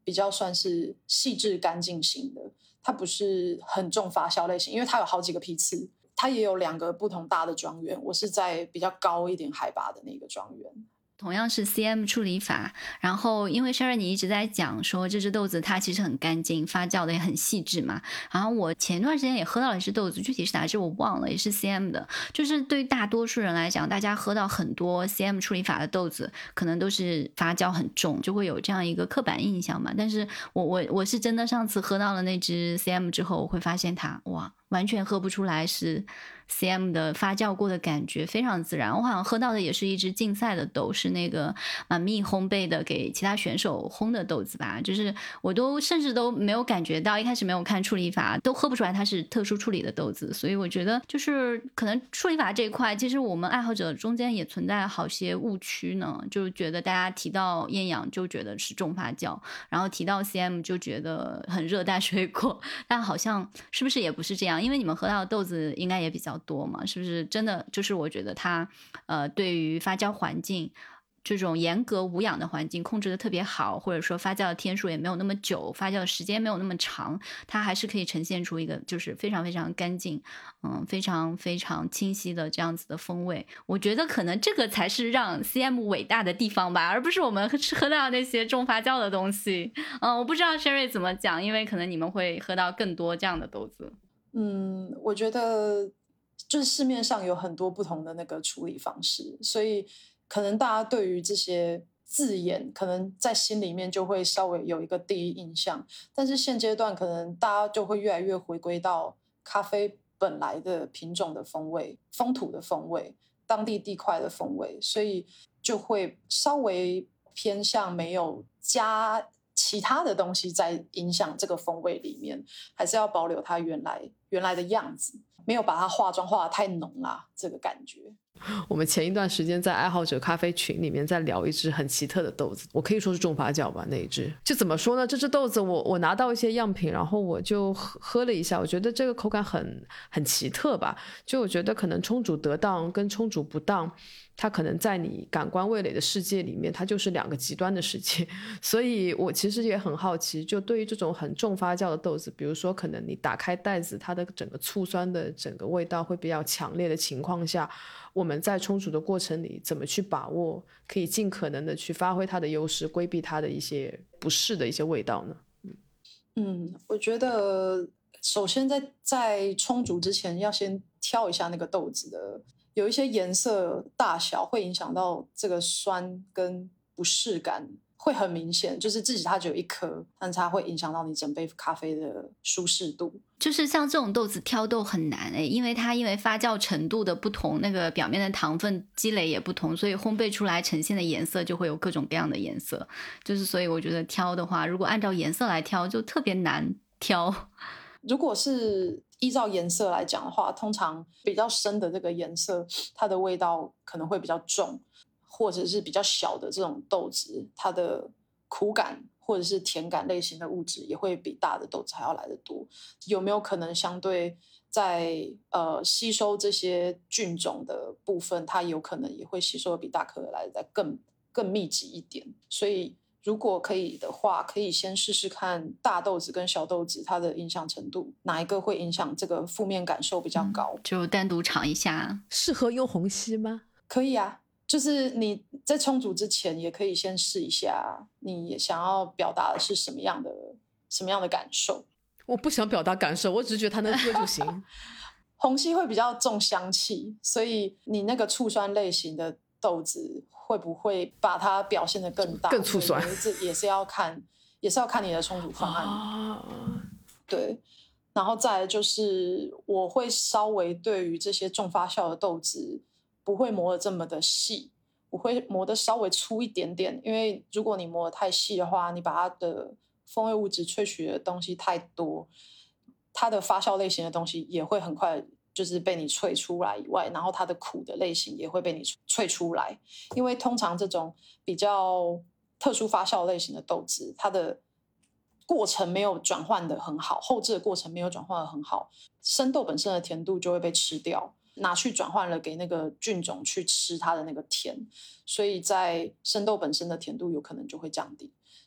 比较算是细致干净型的，它不是很重发酵类型，因为它有好几个批次，它也有两个不同大的庄园，我是在比较高一点海拔的那个庄园。 同样是 C M 处理法，然后因为 Sherry 你一直在讲说这只豆子它其实很干净，发酵的也很细致嘛，然后我前段时间也喝到了一只豆子，具体是哪只我忘了，也是 C M 的，就是对于大多数人来讲，大家喝到很多 C M 处理法的豆子可能都是发酵很重，就会有这样一个刻板印象嘛，但是我我我是真的上次喝到了那只 C M 之后，我会发现它哇完全喝不出来是 C M 的发酵过的感觉，非常自然。我好像喝到的也是一只竞赛的豆，是那个满蜜烘焙的给其他选手烘的豆子吧，就是我都甚至都没有感觉到，一开始没有看处理法都喝不出来它是特殊处理的豆子，所以我觉得就是可能处理法这一块其实我们爱好者中间也存在好些误区呢，就觉得大家提到厌氧就觉得是重发酵，然后提到 C M 就觉得很热带水果，但好像是不是也不是这样，因为你们喝到的豆子应该也比较多嘛，是不是真的就是我觉得它呃对于发酵环境这种严格无氧的环境控制的特别好，或者说发酵的天数也没有那么久，发酵的时间没有那么长，它还是可以呈现出一个就是非常非常干净嗯，非常非常清晰的这样子的风味。我觉得可能这个才是让 C M 伟大的地方吧，而不是我们喝到那些重发酵的东西。嗯，我不知道 Sherry 怎么讲，因为可能你们会喝到更多这样的豆子。 嗯，我觉得就是市面上有很多不同的那个处理方式，所以可能大家对于这些字眼可能在心里面就会稍微有一个第一印象，但是现阶段可能大家就会越来越回归到咖啡本来的品种的风味、风土的风味、当地地块的风味，所以就会稍微偏向没有加其他的东西在影响这个风味里面，还是要保留它原来原来的样子，没有把它化妆化得太浓啦，这个感觉。 我们前一段时间在爱好者咖啡群里面在聊一只很奇特的豆子，我可以说是重发酵吧，那一只就怎么说呢，这只豆子我我拿到一些样品，然后我就喝喝了一下，我觉得这个口感很很奇特吧，就我觉得可能冲煮得当跟冲煮不当，它可能在你感官味蕾的世界里面它就是两个极端的世界，所以我其实也很好奇，就对于这种很重发酵的豆子，比如说可能你打开袋子它的整个醋酸的整个味道会比较强烈的情况下，我们在冲煮的过程里怎么去把握可以尽可能的去发挥它的优势，规避它的一些不适的一些味道呢？ 嗯，我觉得首先在在冲煮之前要先挑一下那个豆子的，有一些颜色大小会影响到这个酸跟不适感会很明显，就是自己它只有一颗，但它会影响到你整杯咖啡的舒适度。 就是像这种豆子挑豆很难诶，因为它因为发酵程度的不同，那个表面的糖分积累也不同，所以烘焙出来呈现的颜色就会有各种各样的颜色，就是所以我觉得挑的话，如果按照颜色来挑就特别难挑。 如果是依照颜色来讲的话，通常比较深的这个颜色它的味道可能会比较重，或者是比较小的这种豆子它的苦感或者是甜感类型的物质也会比大的豆子还要来得多。有没有可能相对在呃吸收这些菌种的部分，它有可能也会吸收的比大颗的来的更更密集一点？所以如果可以的话，可以先试试看大豆子跟小豆子它的影响程度，哪一个会影响这个负面感受比较高， 嗯、就单独尝一下。 适合用虹吸吗？ 可以啊，就是你在冲煮之前也可以先试一下，你想要表达的是什么样的什么样的感受。 我不想表达感受，我只是觉得它能喝就行。 虹吸会比较重香气，所以你那个醋酸类型的豆子会不会把它表现得更大、 更醋酸？ 这也是要看，也是要看你的冲煮方案。 啊、 对，然后再来就是我会稍微对于这些重发酵的豆子不会磨得这么的细，我会磨得稍微粗一点点，因为如果你磨得太细的话，你把它的风味物质萃取的东西太多，它的发酵类型的东西也会很快就是被你萃出来以外，然后它的苦的类型也会被你萃出来，因为通常这种比较特殊发酵类型的豆子，它的过程没有转换的很好，后置的过程没有转换的很好，生豆本身的甜度就会被吃掉，拿去转换了给那个菌种去吃它的那个甜，所以在生豆本身的甜度有可能就会降低。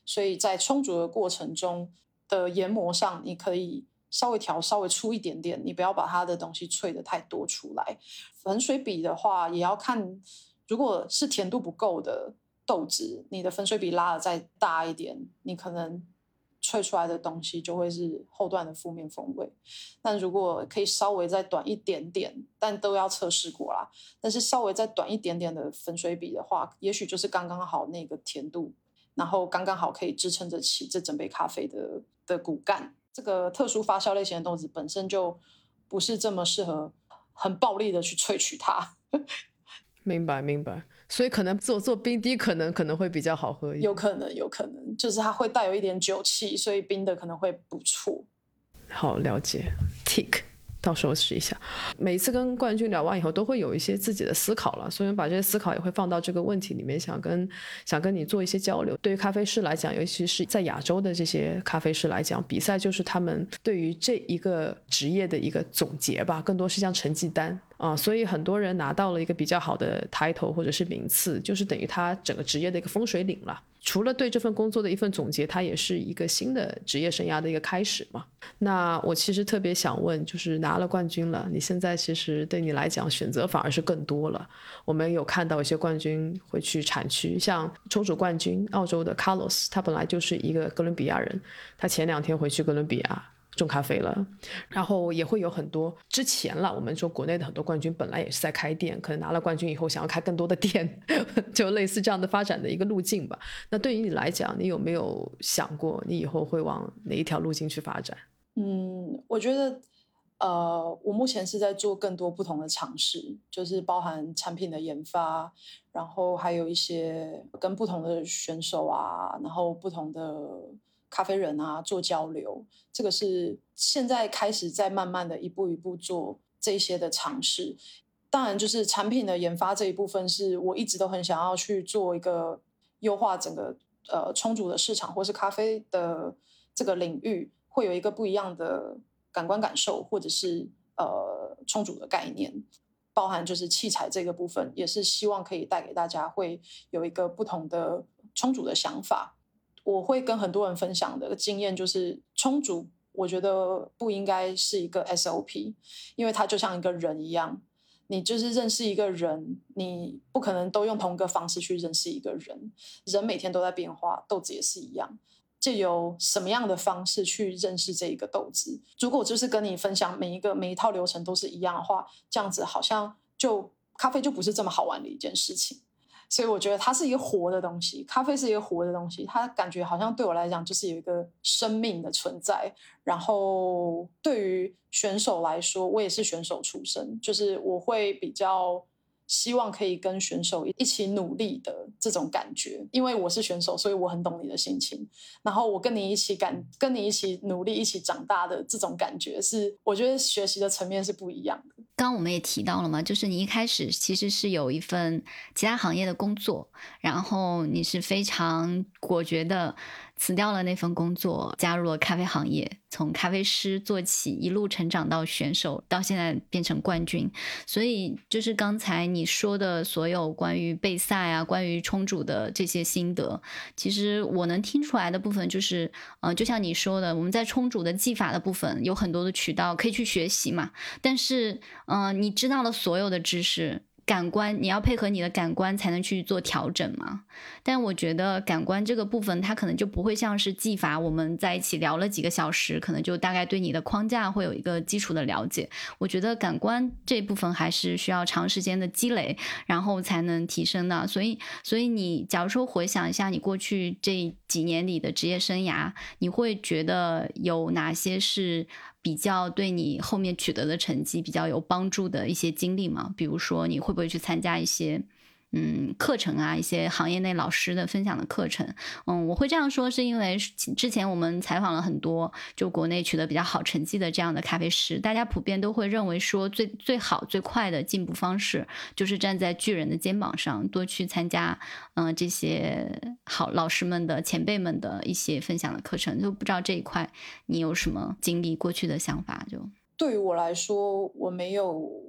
所以在冲煮的过程中的研磨上，你可以稍微调稍微粗一点点，你不要把它的东西萃得太多出来。粉水比的话也要看，如果是甜度不够的豆子，你的粉水比拉得再大一点，你可能萃出来的东西就会是后段的负面风味。但如果可以稍微再短一点点，但都要测试过啦，但是稍微再短一点点的粉水比的话，也许就是刚刚好那个甜度，然后刚刚好可以支撑得起这整杯咖啡的的骨干。这个特殊发酵类型的豆子本身就不是这么适合很暴力的去萃取它。 明白明白，所以可能做做冰滴可能可能会比较好喝一点。 有可能有可能就是它会带有一点酒气，所以冰的可能会不错。 好，了解 tick， 到时候试一下。每次跟冠军聊完以后都会有一些自己的思考了，所以把这些思考也会放到这个问题里面，想跟想跟你做一些交流。对于咖啡师来讲，尤其是在亚洲的这些咖啡师来讲，比赛就是他们对于这一个职业的一个总结吧，更多是像成绩单啊，所以很多人拿到了一个比较好的 title 或者是名次，就是等于他整个职业的一个分水岭了。除了对这份工作的一份总结，它也是一个新的职业生涯的一个开始嘛。那我其实特别想问，就是拿了冠军了，你现在其实对你来讲选择反而是更多了。我们有看到一些冠军会去产区，像冲煮冠军澳洲的 Carlos， 他本来就是一个哥伦比亚人，他前两天回去哥伦比亚种咖啡了。然后也会有很多之前了，我们说国内的很多冠军本来也是在开店，可能拿了冠军以后想要开更多的店就类似这样的发展的一个路径吧。那对于你来讲，你有没有想过你以后会往哪一条路径去发展？ 嗯，我觉得呃，我目前是在做更多不同的尝试，就是包含产品的研发，然后还有一些跟不同的选手啊，然后不同的咖啡人啊做交流。这个是现在开始在慢慢的一步一步做这些的尝试。当然就是产品的研发这一部分是我一直都很想要去做一个优化整个呃冲煮的市场，或是咖啡的这个领域会有一个不一样的感官感受，或者是呃冲煮的概念，包含就是器材这个部分，也是希望可以带给大家会有一个不同的冲煮的想法。我会跟很多人分享的经验就是冲煮我觉得不应该是一个 S O P， 因为它就像一个人一样，你就是认识一个人，你不可能都用同一个方式去认识一个人，人每天都在变化，豆子也是一样，借由什么样的方式去认识这一个豆子。如果就是跟你分享每一个每一套流程都是一样的话，这样子好像就咖啡就不是这么好玩的一件事情。所以我觉得它是一个活的东西，咖啡是一个活的东西，它感觉好像对我来讲就是有一个生命的存在。然后对于选手来说，我也是选手出身，就是我会比较希望可以跟选手一起努力的这种感觉，因为我是选手，所以我很懂你的心情。然后我跟你一起感，跟你一起努力，一起长大的这种感觉，是我觉得学习的层面是不一样的。 刚刚我们也提到了嘛，就是你一开始其实是有一份其他行业的工作，然后你是非常果决的辞掉了那份工作，加入了咖啡行业，从咖啡师做起，一路成长到选手，到现在变成冠军。所以就是刚才你说的所有关于备赛啊，关于冲煮的这些心得，其实我能听出来的部分就是，呃，就像你说的，我们在冲煮的技法的部分有很多的渠道可以去学习嘛，但是，嗯、呃，你知道了所有的知识。感官你要配合你的感官才能去做调整嘛，但我觉得感官这个部分它可能就不会像是技法，我们在一起聊了几个小时，可能就大概对你的框架会有一个基础的了解。我觉得感官这部分还是需要长时间的积累，然后才能提升的。所以所以你假如说回想一下你过去这几年里的职业生涯，你会觉得有哪些是比较对你后面取得的成绩比较有帮助的一些经历吗？比如说你会不会去参加一些嗯课程啊，一些行业内老师的分享的课程？嗯，我会这样说是因为之前我们采访了很多就国内取得比较好成绩的这样的咖啡师，大家普遍都会认为说最最好最快的进步方式就是站在巨人的肩膀上，多去参加嗯、呃、这些好老师们的前辈们的一些分享的课程。就不知道这一块你有什么经历过去的想法？就对于我来说，我没有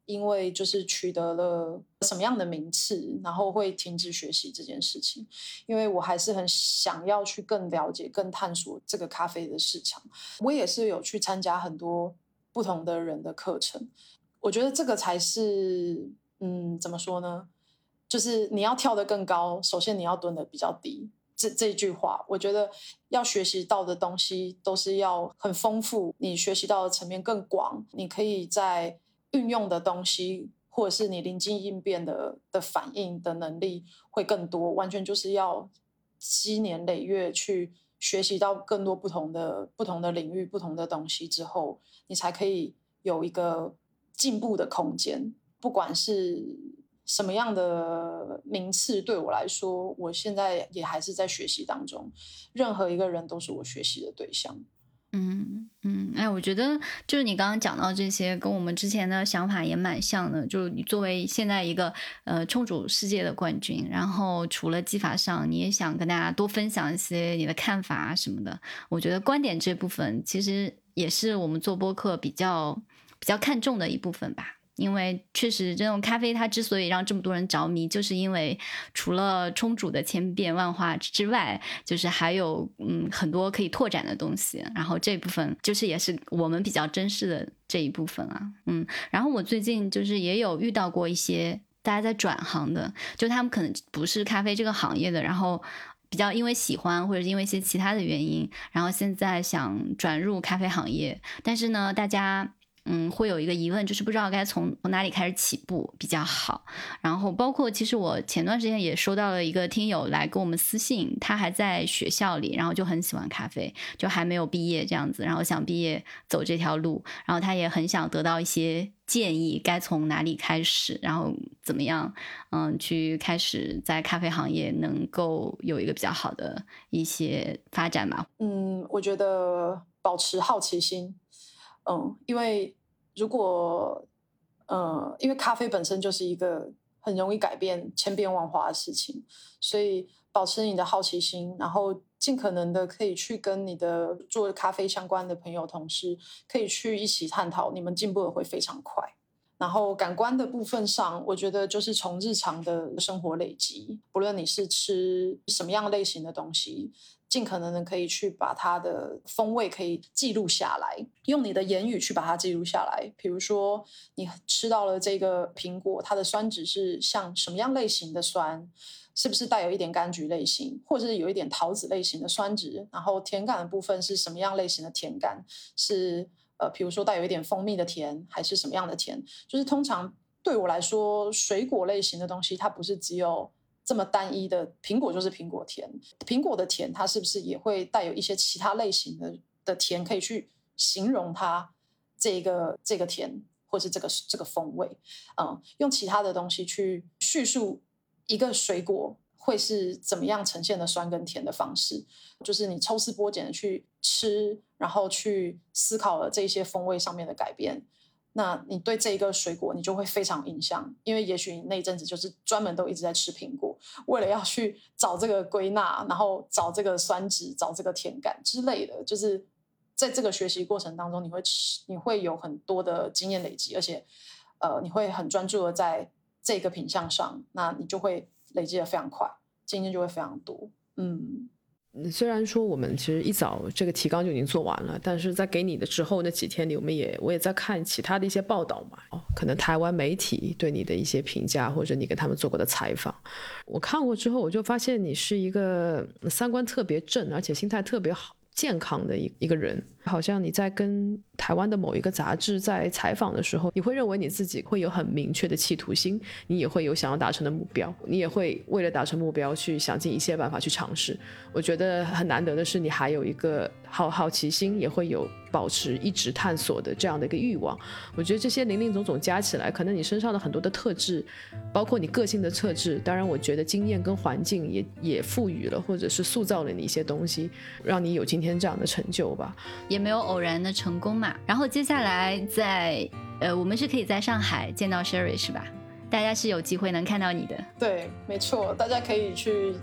因为就是取得了什么样的名次，然后会停止学习这件事情。因为我还是很想要去更了解、更探索这个咖啡的市场。我也是有去参加很多不同的人的课程，我觉得这个才是，嗯，怎么说呢？就是你要跳得更高，首先你要蹲得比较低。这这句话，我觉得要学习到的东西都是要很丰富，你学习到的层面更广，你可以在运用的东西，或者是你临机应变的的反应的能力会更多，完全就是要积年累月去学习到更多不同的不同的领域、不同的东西之后，你才可以有一个进步的空间。不管是什么样的名次，对我来说，我现在也还是在学习当中。任何一个人都是我学习的对象。 嗯嗯，哎，我觉得就是你刚刚讲到这些，跟我们之前的想法也蛮像的。就是你作为现在一个呃冲煮世界的冠军，然后除了技法上，你也想跟大家多分享一些你的看法啊什么的。我觉得观点这部分其实也是我们做播客比较比较看重的一部分吧。因为确实这种咖啡它之所以让这么多人着迷，就是因为除了冲煮的千变万化之外，就是还有嗯很多可以拓展的东西，然后这部分就是也是我们比较珍视的这一部分啊。嗯，然后我最近就是也有遇到过一些大家在转行的，就他们可能不是咖啡这个行业的，然后比较因为喜欢或者因为一些其他的原因，然后现在想转入咖啡行业，但是呢大家嗯，会有一个疑问，就是不知道该从哪里开始起步比较好。然后包括其实我前段时间也收到了一个听友来跟我们私信，他还在学校里，然后就很喜欢咖啡，就还没有毕业这样子，然后想毕业走这条路，然后他也很想得到一些建议，该从哪里开始，然后怎么样嗯，去开始在咖啡行业能够有一个比较好的一些发展吧。 嗯，我觉得保持好奇心。嗯，因为如果，呃，因为咖啡本身就是一个很容易改变、千变万化的事情，所以保持你的好奇心，然后尽可能的可以去跟你的做咖啡相关的朋友、同事，可以去一起探讨，你们进步的会非常快。然后感官的部分上，我觉得就是从日常的生活累积，不论你是吃什么样类型的东西，尽可能的可以去把它的风味可以记录下来，用你的言语去把它记录下来。比如说你吃到了这个苹果，它的酸质是像什么样类型的酸，是不是带有一点柑橘类型，或者是有一点桃子类型的酸质，然后甜感的部分是什么样类型的甜感，是呃，比如说带有一点蜂蜜的甜，还是什么样的甜。就是通常对我来说，水果类型的东西它不是只有这么单一的，苹果就是苹果甜，苹果的甜它是不是也会带有一些其他类型的的甜，可以去形容它这个这个甜，或是这个这个风味。嗯，用其他的东西去叙述一个水果会是怎么样呈现的酸跟甜的方式，就是你抽丝剥茧的去吃，然后去思考了这些风味上面的改变。那你对这一个水果你就会非常有印象，因为也许你那一阵子就是专门都一直在吃苹果，为了要去找这个归纳，然后找这个酸质，找这个甜感之类的。就是在这个学习过程当中，你会吃你会有很多的经验累积，而且呃你会很专注的在这个品项上，那你就会累积的非常快，经验就会非常多。嗯， 虽然说我们其实一早这个提纲就已经做完了，但是在给你的之后那几天里，我们也我也在看其他的一些报道嘛，哦，可能台湾媒体对你的一些评价，或者你跟他们做过的采访，我看过之后，我就发现你是一个三观特别正，而且心态特别好、健康的一一个人。好像你在跟台湾的某一个杂志在采访的时候，你会认为你自己会有很明确的企图心，你也会有想要达成的目标，你也会为了达成目标去想尽一切办法去尝试。我觉得很难得的是你还有一个好好奇心，也会有保持一直探索的这样的一个欲望。我觉得这些零零总总加起来，可能你身上的很多的特质，包括你个性的特质，当然我觉得经验跟环境也也赋予了或者是塑造了你一些东西，让你有今天这样的成就吧。 也没有偶然的成功嘛。然后接下来在呃，我们是可以在上海见到 Sherry 是吧？大家是有机会能看到你的。 对，没错，大家可以去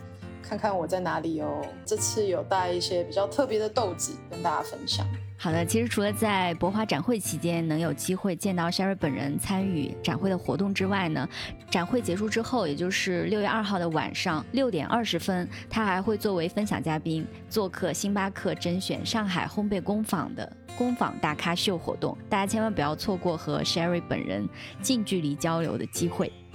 看看我在哪里哦。这次有带一些比较特别的豆子跟大家分享。 好的，其实除了在博华展会期间能有机会见到 Sherry 本人参与展会的活动之外呢，展会结束之后，也就是六月二号的晚上六点二十分，他还会作为分享嘉宾做客星巴克甄选上海烘焙工坊的工坊大咖秀活动，大家千万不要错过和 Sherry 本人近距离交流的机会。